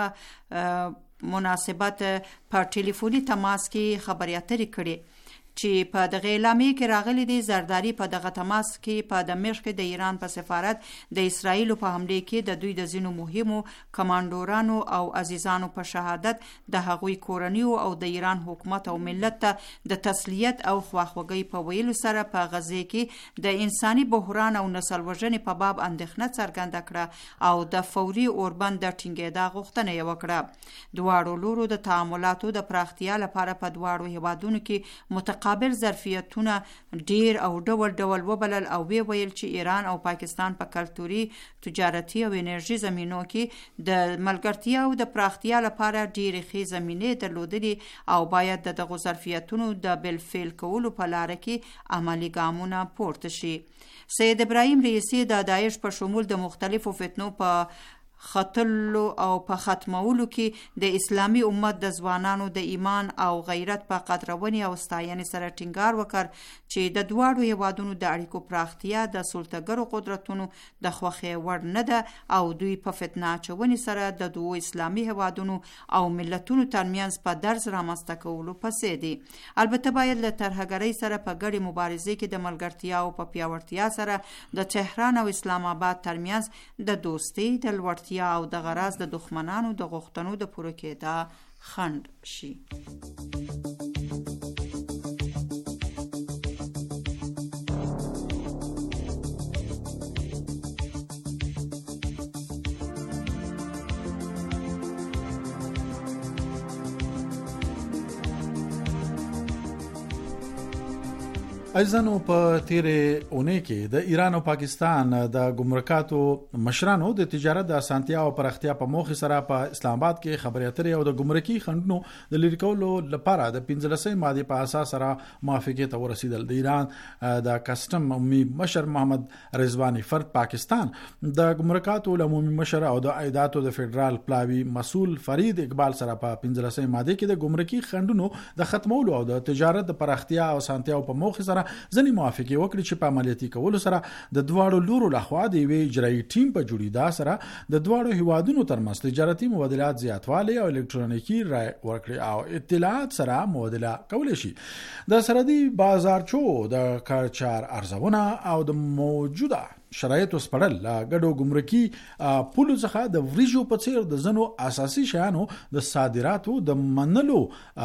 نیکمرغه مناسبت په ټلیفوني تماس کې خبرې اترې کړې چې په دغه اعلامیه کې راغلي دي. زرداری په دغه تماس کې په دمشق کې د ایران په سفارت د اسرایل په حمله کې د دوی د ځینو مهمو کمانډورانو او عزیزانو په شهادت د هغوی کورنیو او د ایران حکومت او ملت ته د تسلیت او خواخوږۍ په ویلو سره په غزه کې د انساني بحران او نسل وژنې په باب اندېښنه څرګنده کړه او د فوري اوربند د ټینګېدا غوښتنه یې وکړه. دواړو لورو د تعاملاتو د پراختیا لپاره په دواړو هیوادونو کې متقابل ظرفیتونه ډیر او ډول ډول وبلل او ویل چې ایران او پاکستان په کلتوري، تجارتي او انرژي زمینو کې د ملګرتیا او د پراختیا لپاره ډیرې ښې زمینې درلودلې او باید دغه ظرفیتونو د بالفعل کولو په لار کې عملی ګامونه پورته شي. سید ابراهیم رئیسی د داعش په شمول د مختلفو فتنو په خطلو او په ختمولو کې د اسلامی امت د ځوانانو د ایمان او غیرت په قدرونې او ستاینې سره ټینګار وکړ چې د دواړو هیوادونو د اړیکو پراختیا د سلطه‌ګرو قدرتونو د خوښې وړ نه ده او دوی په فتنه اچونې سره د دوو اسلامي هیوادونو او ملتونو ترمنځ په درز رامنځته کولو پسې دي. البته باید له ترهګرۍ سره په ګډې مبارزې کې د ملګرتیا او په پیاوړتیا سره د تهران او اسلام آباد ترمنځ د دوستۍ د لوړتیا او د غرض د دښمنانو د غوښتنو د پوره کېدا خنډ شي. ایزانو په تیرې اونۍ کې د ایران او پاکستان د ګمرکاتو مشرانو د تجارت د اسانتیا او پراختیا په موخه سره په اسلام آباد کې خبرې اترې او د ګمرکي خنډونو د لری کولو لپاره د 15 ماده په اساس سره موافقه ته ورسیدل. د ایران د کسٹم عمومي مشر محمد رضوانی فرد پاکستان د ګمرکاتو عمومي مشر او د عایداتو د فدرال پلاوی مسؤل فرید اقبال سره په 15 ماده کې د ګمرکي خنډونو د ختمولو او د تجارت د پراختیا او اسانتیا په موخه سره ځنی موافقه وکړي چې په عملیاتي کولو سره د دواړو لورو لخوا د وی اجرایي ټیم په جوړیدا سره د دواړو هیوادونو ترمنځ تجارتي مبادلات زیاتوالی او الکترونیکی رای ورکړي او اطلاعات سره مبادله کول شي. د سرحدي بازارچو د کارچار ارزونه او د موجوده شرایطو سپړل لا ګډو ګمرکي پولو څخه د وریجو په څیر د زنو اساسي شیانو د صادراتو د منلو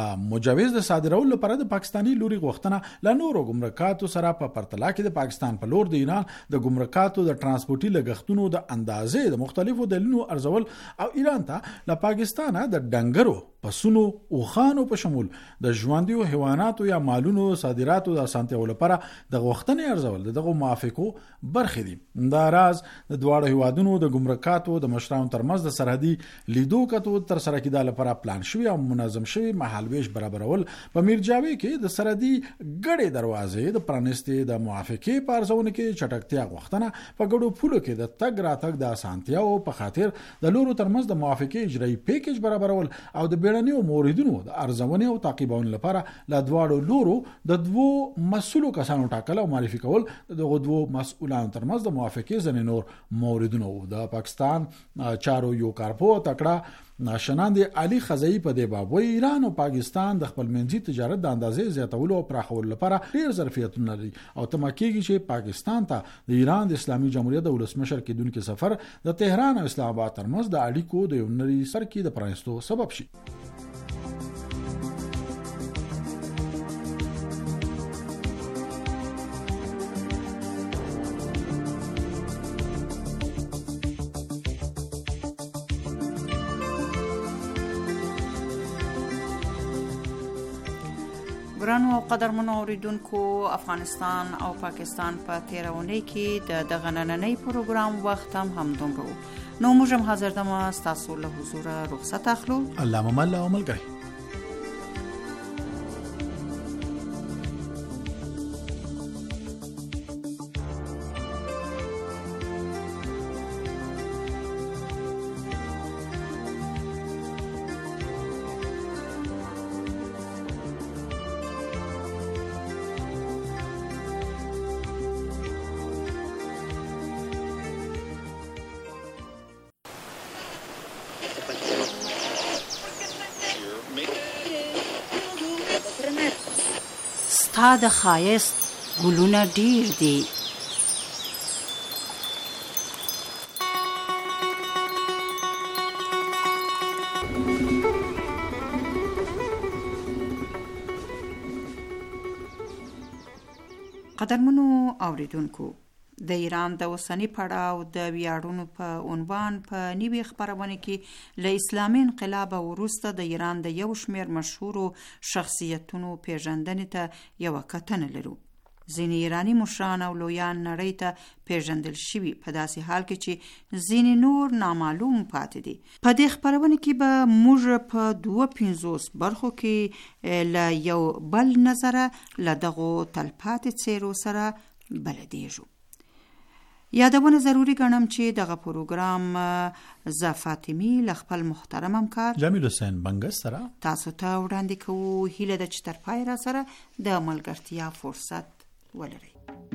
مجوز د صادرولو لپاره د پاکستاني لوري غوښتنه لا نورو ګمرکاتو سره په پرتله کې د پاکستان په لور د ایران د ګمرکاتو د ترانسپورتي لګښتونو د اندازې د مختلفو دلیلونو ارزول او ایران ته له پاکستانه د ډنګرو پسونو او خانو په شمول د ژوندیو حیواناتو یا مالونو صادراتو د اسانتیا لپاره د غوښتنې ارزول دغه موافقو برخې دي. دا راز د دواړو هیوادونو د ګمرکاتو د مشرانو ترمنځ د سرحدي لیدو کتو تر سره کېدا لپاره پلان شوی او منظم شوی مهالويش برابرول په میرجاوي کې د سرحدي ګړې دروازې د پرانستې د موافقې په ارزونه کې چټکتیا غوښتنه په ګډو پولو کې د تګ راتګ د اسانتیا او په خاطر د لورو ترمنځ د موافقې اجرایي پیکیج برابرول او د بیړنیو موردونو د ارزونې او تعقیبونې لپاره له دواړو لورو د دوو مسؤلو کسانو ټاکل او معرفي کول دغه دوو مسؤلانو ترمنځ د موافقې ځنې نور موردونو د پاکستان چارو یو کارپو تکړه ناشناند علي خزائی په دی باب و ایران او پاکستان د خپل منځي تجارت د اندازې زیاتولو او پراخولو لپاره ډیر ظرفیتونه لري او تمکیږي چې پاکستان ته د ایران د اسلامي جمهوریت د ولسمشر کېدونکو سفر د تهران او اسلام آباد ترمنځ د اړیکو د یو نری سر کې د پرانستو سبب شي. ګرانو او قدرمنو اوریدونکو، افغانستان او پاکستان په تیرونی کې د غنننۍ پروګرام وخت هم دومره نو موږ هم حاضر دمه ستاسو له حضور رخصت اخلو. الله ممل او ملګری. ستا د ښایست ګلونه ډیر دي. قدرمنو اوریدونکو، د ایران د اوسنی پړاو د ویاړونو په عنوان په نوې خپرونه کې له اسلامي انقلاب وروسته د ایران د یو شمېر مشهورو شخصیتونو پیژندنې ته یوه کتنه لرو. ځینې ایرانی مشران او لویان نړۍ ته پیژندل شوي، په داسې حال کې چې ځینې نور نامعلوم پاتې دي. په دې خپرونه کې به موږ په 250 برخو کې له یو بل نظره له دغو تلپاتې څیرو سره بلدیږو. یادونه ضروری ګڼم چې دغه پروګرام زه فاطمی له خپل محترم همکار جمیل حسین بنګس سره تاسو ته وړاندې کوو. هیله ده چې تر پای را سره د ملګرتیا فرصت ولرئ.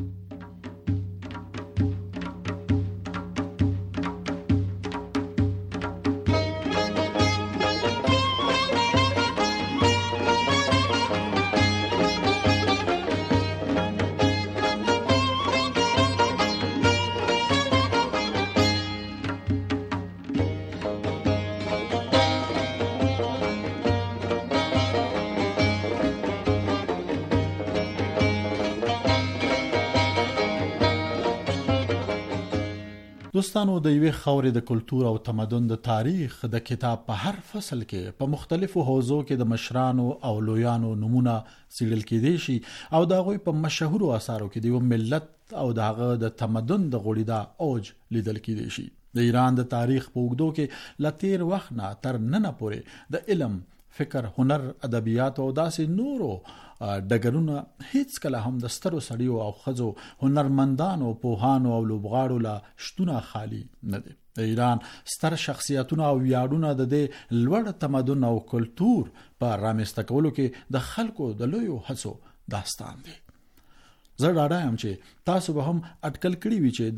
دوستانو، د یوې خاورې د کلتور او تمدن د تاریخ د کتاب په هر فصل کې په مختلفو حوزو کې د مشرانو او لویانو نمونه څیړل کېدی شي او د هغوی په مشهورو اثارو کې د یو ملت او د هغه د تمدن د غوړېدا اوج لیدل کېدی شي. د ایران د تاریخ په اوږدو کې له تیر وخت نه تر ننه پورې د علم، فکر، هنر، ادبیات او داسې نورو ډګرونه هیڅ کله هم د سترو سړیو او ښځو، هنرمندانو، پوهانو او لوبغاړو له شتونه خالی نه دي. د ایران ستر شخصیتونه او ویاړونه د دې لوړ تمدن او کلتور په رامنځته کولو کې د خلکو د لویو هڅو داستان دی. زه ډاډه یم چې تاسو به هم اټکل کړي وي چې د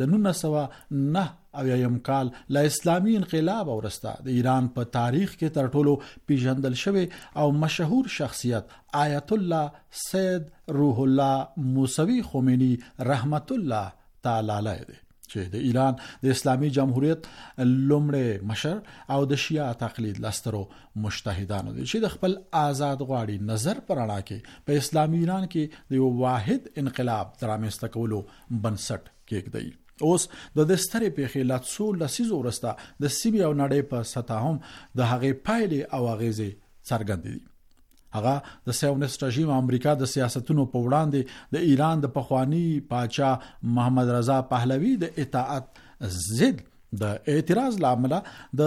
1909 کال له اسلامي انقلاب وروسته د ایران په تاریخ کې تر ټولو پیژندل شوی او مشهور شخصیت آیت الله سید روح الله موسوي خمینی رحمت الله تعالی علیه دی، چې د ایران د اسلامي جمهوریت لومړی مشر او د شیعه تقلید لسترو مجتهدانو دي چې د خپل آزاد غواړي نظر پر اړه کې په اسلامي ایران کې د یو واحد انقلاب رامنځته کولو بنسټ کېږدي. اوس د سترې پیښې لا څو لسیزو وروسته د سیمې او نړۍ په سطح هم د هغې پایلې او اغیزې څرګندې دي. هغه د سیونست رژیم امریکا د سیاستونو په وړاندې د ایران د پخوانی پاچا محمد رضا پهلوي د اطاعت ضد د اعتراض لامل د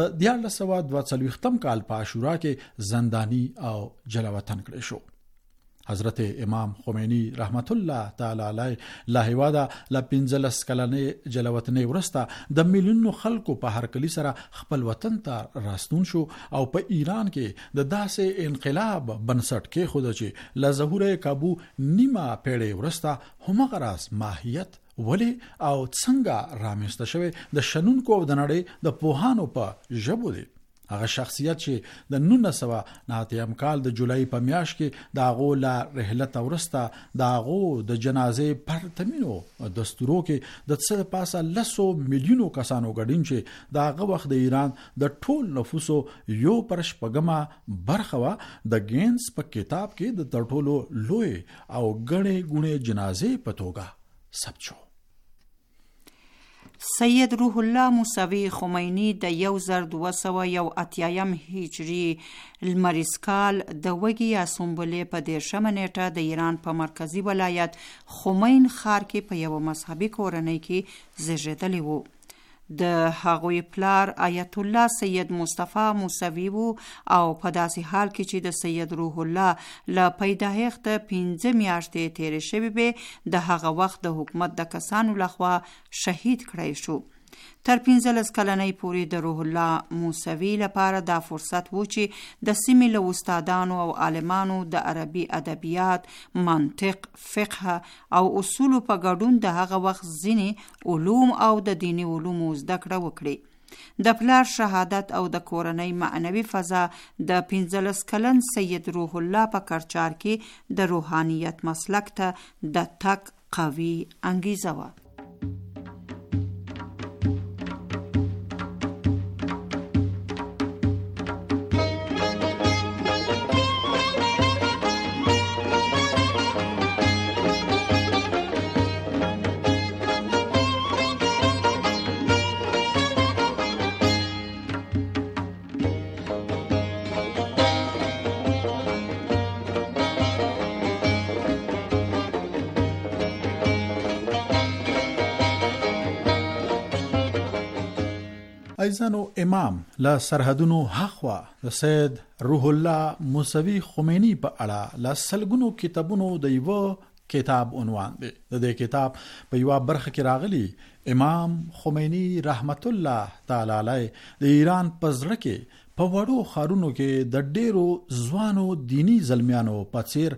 1942 کال په عاشورا کې زندانی او جلاوطن کړی شو. حضرت امام خمینی رحمت الله تعالی علیه له هیواده ل 15 کلنې جلاوطنۍ وروسته د میلیونونو خلکو په هرکلی سره خپل وطن ته راستون شو او په ایران کې د داسې انقلاب بنسټ کې خود چې ل ظهور کابو نیمه پیړۍ وروسته همغه راز ماهیت ولی او څنګه رامنځته شوی د شنونکو او د نړۍ د پوهانو په ژبه دی. هغه شخصیت چې د 1909 کال د جولای په میاشت کې د هغو له رحلت وروسته د هغو د جنازې پرتمینو دستورو کې د څه پاسه 100 میلیونو کسانو ګډون چې د هغه وخت د ایران د ټول نفوسو یو پر شپږمه برخه وا د ګینز په کتاب کې د ټولو لوی او غړې غونې جنازې په توګه ثبت شو. سید روح الله موسوي خمینی د 1281 هجری لمریز کال د وږي یا سنبلې په 13 نیټه د ایران په مرکزی ولایت خمین ښار کې په یو مذهبي کورنۍ کې زیږیدلی و. د هغوی پلار آیت الله سید مصطفی موسوي و او په داسې حال کې چې د سید روح الله له پیدایښت 15 میاشتې تیرې شوې وې د هغه وخت د حکومت د کسانو لخوا شهید کړی شو. تر 15 کلنۍ پورې د روح الله موسوي لپاره دا فرصت و چې د سیمې له استادانو او عالمانو د عربي ادبیات، منطق، فقه او اصول په ګډون د هغه وخت ځینې علوم او د دیني علومو زده کړه وکړي. د پلار شهادت او د کورنۍ معنوي فضا د 15 کلن سید روح الله په کرچار کې د روحانیت مسلک ته د تک قوي انګیزه و. ایزانو امام له سرحدونو حقوا د سید روح الله موسوي خمینی په اړه له سلګونو کتابونو د یو کتاب عنوان دی. د دې کتاب په یو برخه کې راغلی امام خمینی رحمت الله تعالی علیه د ایران په زړه کې په وړو خارونو کې د ډیرو ځوانو دینی زلمیانو په څیر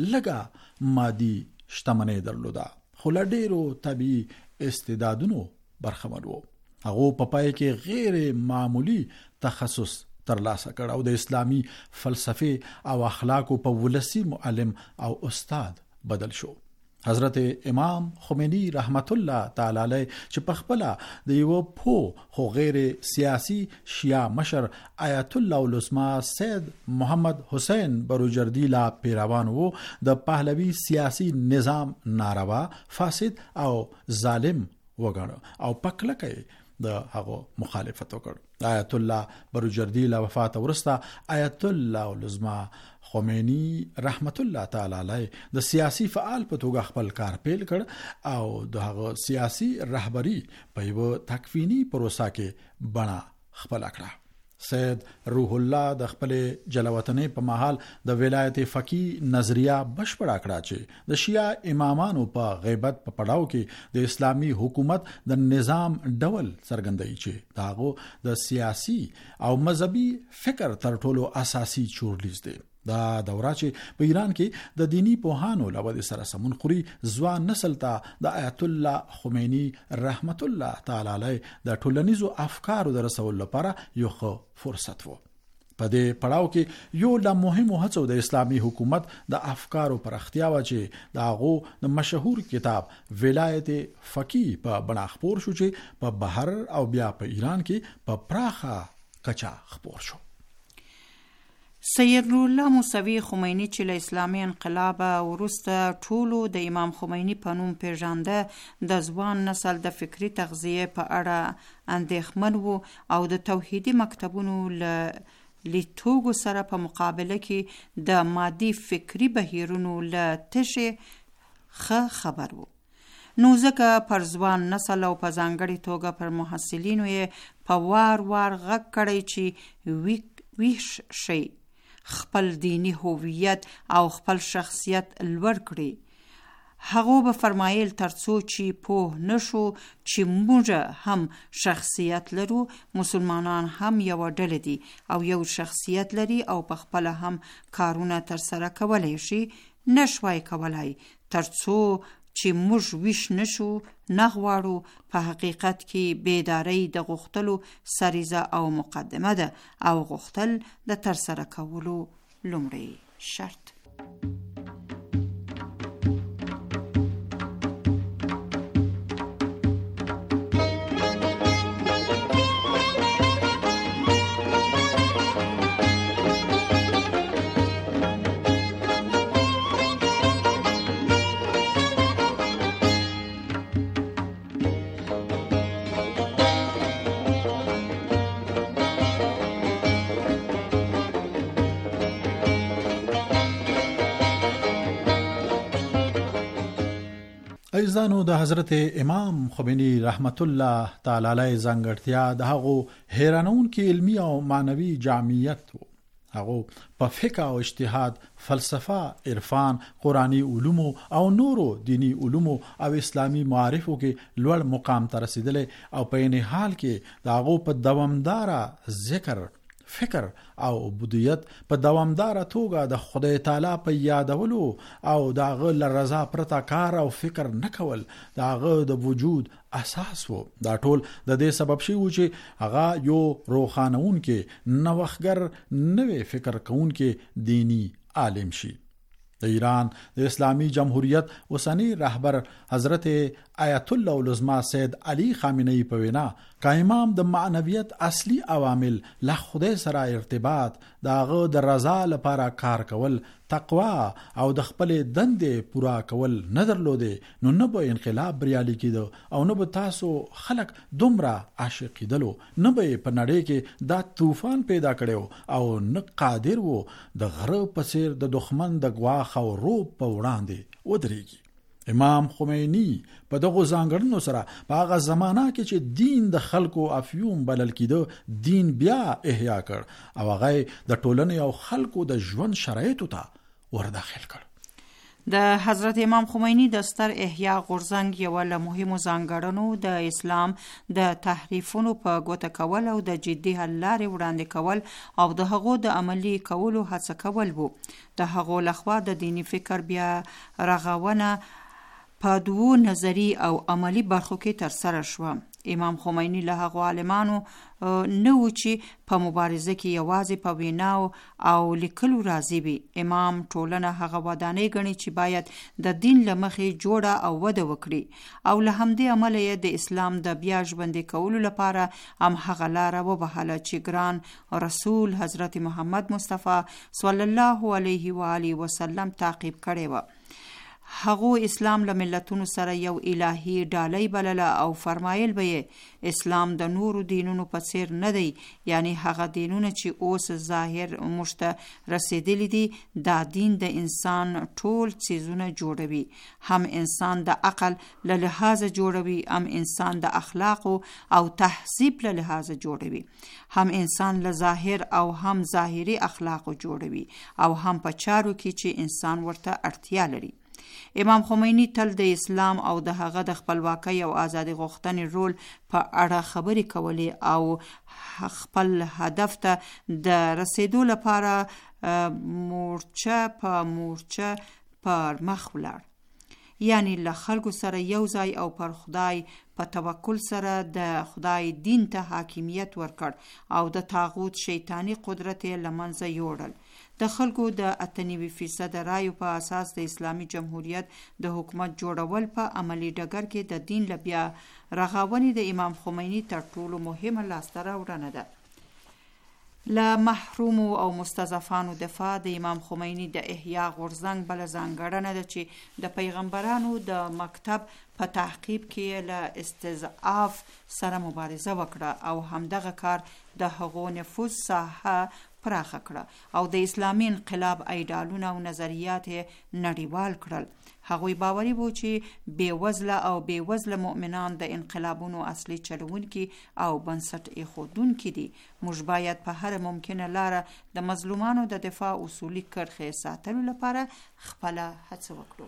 لګا مادي شتمنۍ درلوده، خو له ډیرو طبيعي استعدادونو برخمن وو. هغه په پای کې غیر معمولی تخصص ترلاسه کړ او د اسلامی فلسفه او اخلاقو په ولسی معلم او استاد بدل شو. حضرت امام خمینی رحمت الله تعالی علیه چې په خپل د یو خو غیر سیاسی شیعه مشر آیت الله العظما سید محمد حسین بروجردی لا پیروان وو د پهلوی سیاسی نظام ناروا، فاسد او ظالم وګڼه او پکلکه د هغه مخالفت وکړ. آیت الله بروجردی لا وفات ورسته آیت الله العظما خمینی رحمت الله تعالی علیه د سیاسی فعال په توګه خپل کار پیل کړ او د هغه سیاسی رهبری په یو تکوینی پروسه کې بنا خپل کړه. سید روح الله د خپل جلاوطنۍ په محل د ولایت فقیه نظریه بشپړه کړه چې د شیعه امامانو په غیبت په پړاو کې د اسلامی حکومت د نظام ډول څرګندوي چې داغه د سیاسی او مذهبي فکر تر ټولو اساسي چورلیز دی. دا دوره چې په ایران کې د دینی پوهانو لود سره سمون خوري ځوان نسل ته د آیت الله خمینی رحمت الله تعالی علیه د ټولنیزو افکارو د رسول لپاره یو فرصت وو. په دې پړاو کې یو له مهمو هڅو د اسلامی حکومت د افکارو پر اختیا و چې د هغه د مشهور کتاب ولایت فقیه په بنا خپور شو چې په بهر او بیا په ایران کې په پراخه کچا خپور شو. سید روح الله موسوي خمینی چې له اسلامي انقلاب وروسته ټولو د امام خمینی په نوم پیژانده د ځوان نسل د فکری تغذیه په اړه اندېښمن وو او د توحیدي مکتبونو له لیدتوګو سره په مقابله کې د مادي فکری بهیرونو له تشه خبر وو. نو ځکه پر ځوان نسل او په ځانګړې توګه پر محصلینو یې په وار غږ کړی چې ویښ شي، خپل دینی هویت او خپل شخصیت لوړ کړي. هغه به فرمایل ترڅو چې په نشو چې موږ هم شخصیت لرو، مسلمانان هم یو ډله دي او یو شخصیت لري او په خپل هم کارونه تر سره کولای شي، نشوای کولای ترڅو چې موږ ویش نشو نه غواړو. په حقیقت کې بیداری د غوښتلو سریزه او مقدمه ده او غوښتل د تر سره کولو لومړی شرط. ایزانو د حضرت امام خمینی رحمت الله تعالی علیه ځانګړتیا د هغه حیرانونکي علمی او معنوي جامعیت وو. هغه په فقه او اجتهاد، فلسفه، عرفان، قرآنی علومو او نورو دینی علومو او اسلامی معارفو کې لوړ مقام ته رسیدلې او په عین حال کې د هغه په دوامداره ذکر، فکر او عبودیت په دوامداره توګه د خدای تعالی په یادولو او داغه لرضا پرته کار او فکر نکول داغه د وجود اساس وو. دا ټول د دې سبب شي چې هغه یو روخانون کې نوښتګر نوې فکر کون کې دینی عالم شي. د ایران د اسلامی جمهوریت اوسنی رهبر حضرت آیت الله العظما سید علی خامنه‌ای په وینا قائمام د معنویت اصلي عوامل له خدای سره ارتباط، داغه د رضا لپاره کار کول، تقوا او د خپل دندې پورا کول نه درلوده، نو نه به انقلاب بریالي کېدو او نه به تاسو خلک دومره عاشق کېدلو، نه به په نړۍ کې دا طوفان پیدا کړو او نه قادر وو د غره په څیر د دښمن د ګواښ او روب په وړاندې ودرېږي. امام خمینی په دغه ځانګړنو سره په هغه زمانہ کې چې دین د خلکو افیون بلل کېده دین بیا احیا کړ او هغه د ټولنې او خلکو د ژوند شرایطو ته ورداخل کړ. د حضرت امام خمینی د ستر احیا غورځنګ یو له مهمو ځانګړنو د اسلام د تحریفونو په ګوته کول او د جدي حل لارې وړاندې کول او د هغو د عملی کولو هڅه کول وو. د هغو لخوا د دینی فکر بیا رغونه په دوو نظری او عملی برخو کې تر سره شوه. امام خمینی له هغو عالمانو نه و چې په مبارزه کې یوازې په ویناو او لیکلو راضي وي. امام ټولنه هغه ودانۍ ګڼي چې باید د دین له مخې جوړه او وده وکړي او له همدې امله یې د اسلام د بیا ژوندي کولو لپاره هم هغه لاره وبهله چې ګران رسول حضرت محمد مصطفی صلی الله علیه و آله وسلم تعقیب کړی و. هغو اسلام له ملتونو سره یو الهی ډالۍ بلله او فرمایل به اسلام د نورو دینونو په څیر نه دی، یعنی هغه دینونه چې اوس ظاهر مشته رسیدلی دي دا دین د انسان ټول څیزونه جوړوي، هم انسان د عقل له لحاظه جوړوي، هم انسان د اخلاق او تهذیب له لحاظه جوړوي، هم انسان له ظاهر او هم ظاهري اخلاق جوړوي او هم په چارو کې چې انسان ورته اړتیا لري. امام خمینی تل د اسلام او د هغه د خپلواکۍ او ازادي غوښتنې رول په اړه خبرې کولې او خپل هدف ته د رسیدو لپاره مورچه په مورچه پر مخ ولاړ، یعنی له خلکو سره یو ځای او پر خدای په توکل سره د خدای دین ته حاکمیت ورکړ او د طاغوت شیطانی قدرت له منځه یوړل. د خلکو د 98% رایو په اساس د اسلامی جمهوریت د حکومت جوړول په عملی ډګر کې د دین له بیا رغاونې د امام خمینی تر ټولو مهمه لاسته راوړنه ده. له محرومو او مستضعفانو دفاع د امام خمینی د احیا غورځنګ بل ځانګړنه ده چې د پیغمبرانو د مکتب په تعقیب کې له استضعاف سره مبارزه وکړه او همدغه کار د هغو نفوذ ساحه پراخه کړه او د اسلامي انقلاب ایډالونه او نظریات نړیوال کړل. هغوی باوري وو چې بیوزله او بیوزله مؤمنان د انقلابونو اصلي چلوونکي او بنسټ ایښودونکي دي. موږ باید په هر ممکنه لاره د مظلومانو د دفاع اصولي کرښې ساتلو لپاره خپله هڅه وکړو.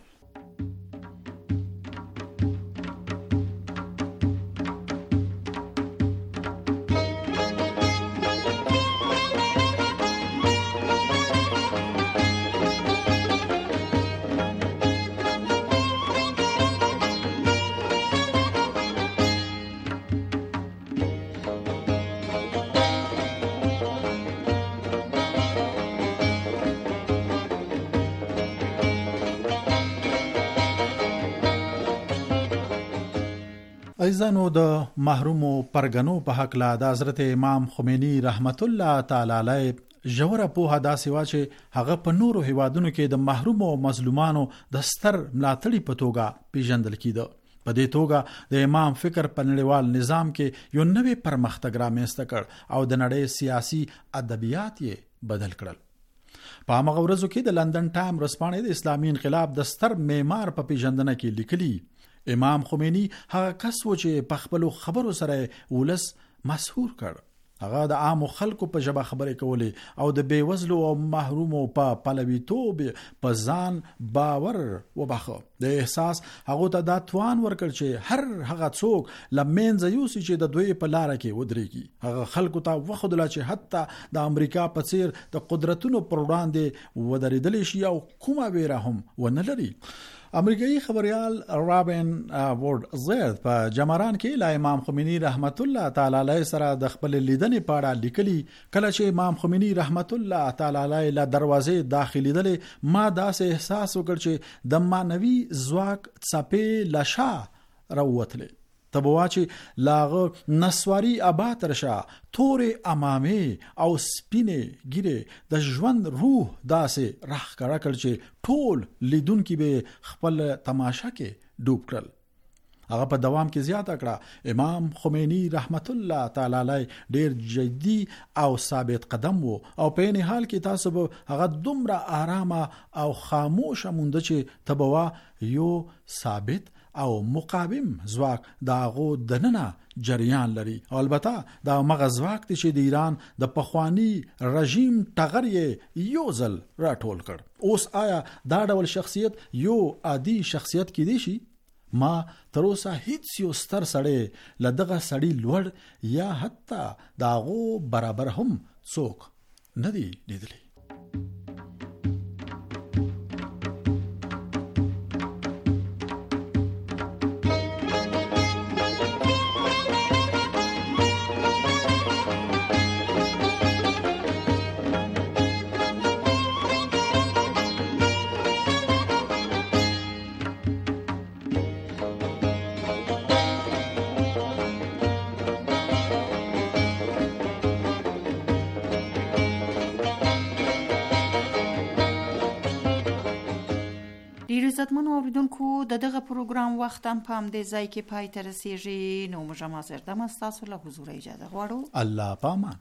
ایزانو د محرومو پرګنو په حق لا د حضرت امام خمینی رحمت الله تعالی علیه ژوره پوهه داسې وا چې هغه په نورو هیوادونو کې د محرومو او مظلومانو د ستر ملاتړي په توګه پیژندل کیده. په دې توګه د امام فکر په نړیوال نظام کې یو نوې پرمختګ رامنځته کړ او د نړۍ سیاسي ادبیات یې بدل کړل. په هغه ورځو کې د لندن ټایم ورځپاڼې د اسلامي انقلاب د ستر معمار په پیژندنه کې لیکلي امام خمینی هغه کس و چې په خپل خبرو سره ولس مسحور کړ. هغه د عام خلکو په ژبه خبرې کولې او د بیوزلو او محرومو په پلویتوب په ځان باور وبخښه. د احساس هغه ته دا توان ورکړ چې هر هغه څوک لمنځه یوسي چې د دوی په لار کې ودرېږي. هغه خلکو ته وښودل چې حتی د امریکا په څیر د قدرتونو پر وړاندې ودرېدل شي او کومه ویره هم ونه لري. امریکایي خبريال رابن وورد زید په جمران کې لا امام خمینی رحمت الله تعالی علیه سره د خپل لیدنې په اړه لیکلي. کله چې امام خمینی رحمت الله تعالی علیه له دروازې داخليدل ما داسې احساس وکړ چې د مانوي ځواک څپې لشا راوتلې. تبوا چې لاغه نسواری ابا ترشا تورې امامه او سپینه ګیره د ژوند روح داسې راخ کړه چې ټول لیدونکو به خپل تماشا کې ډوب کړل. هغه په دوام کې زیاته کړه امام خمینی رحمت الله تعالی علیه ډیر جدي او ثابت قدم وو او په این حال کې تاسو به هغه دومره آرامه او خاموشه مونږ چې تبوا یو ثابت او مقاوم ځواک داغو دننه جریان لري او البته دا مغه ځواک چې د ایران د پخوانی رژیم ټغر یې یو ځل راټول کړ اوس آیا دا ډول شخصیت یو عادي شخصیت کې دی شي ما تر اوسه هیڅ یو ستر سړی لدغه سړی لوړ یا حتی داغو برابر هم څوک نه دی لیدلی عزتمنو اوریدونکو دغه پروګرام وخت هم په دې ځای کې پای ته رسیږي نو موږ هم زردم تاسو له حضور اجازه غواړو الله پامان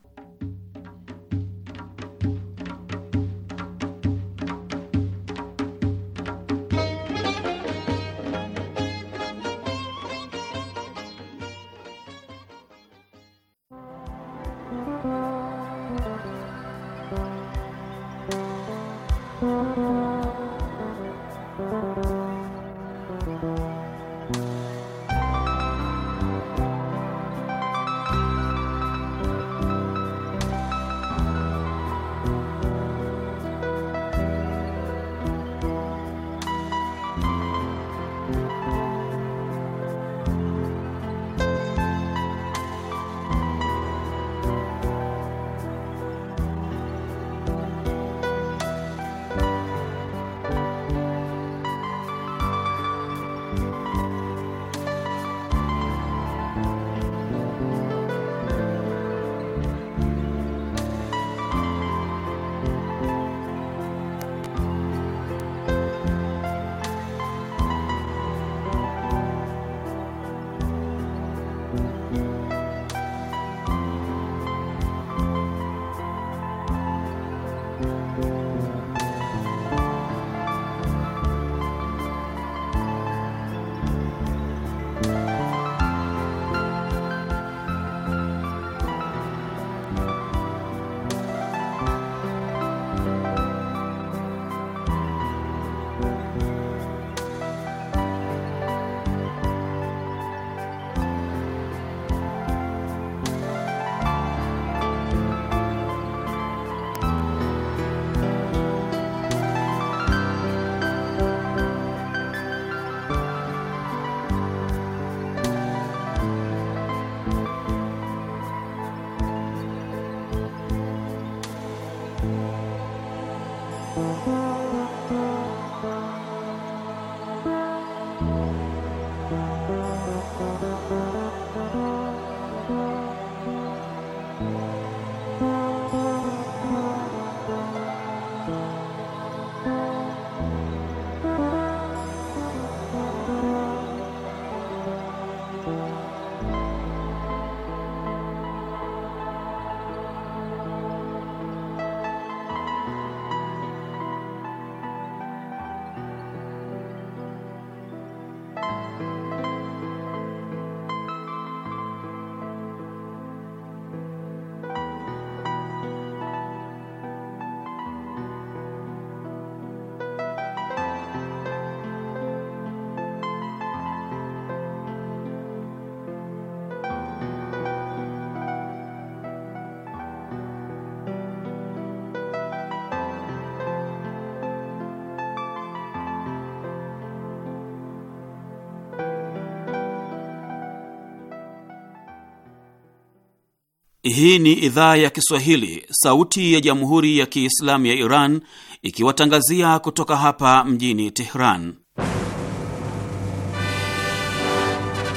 Hii ni idhaa ya Kiswahili, sauti ya Jamhuri ya Kiislamu ya Iran, ikiwatangazia kutoka hapa mjini Tehran.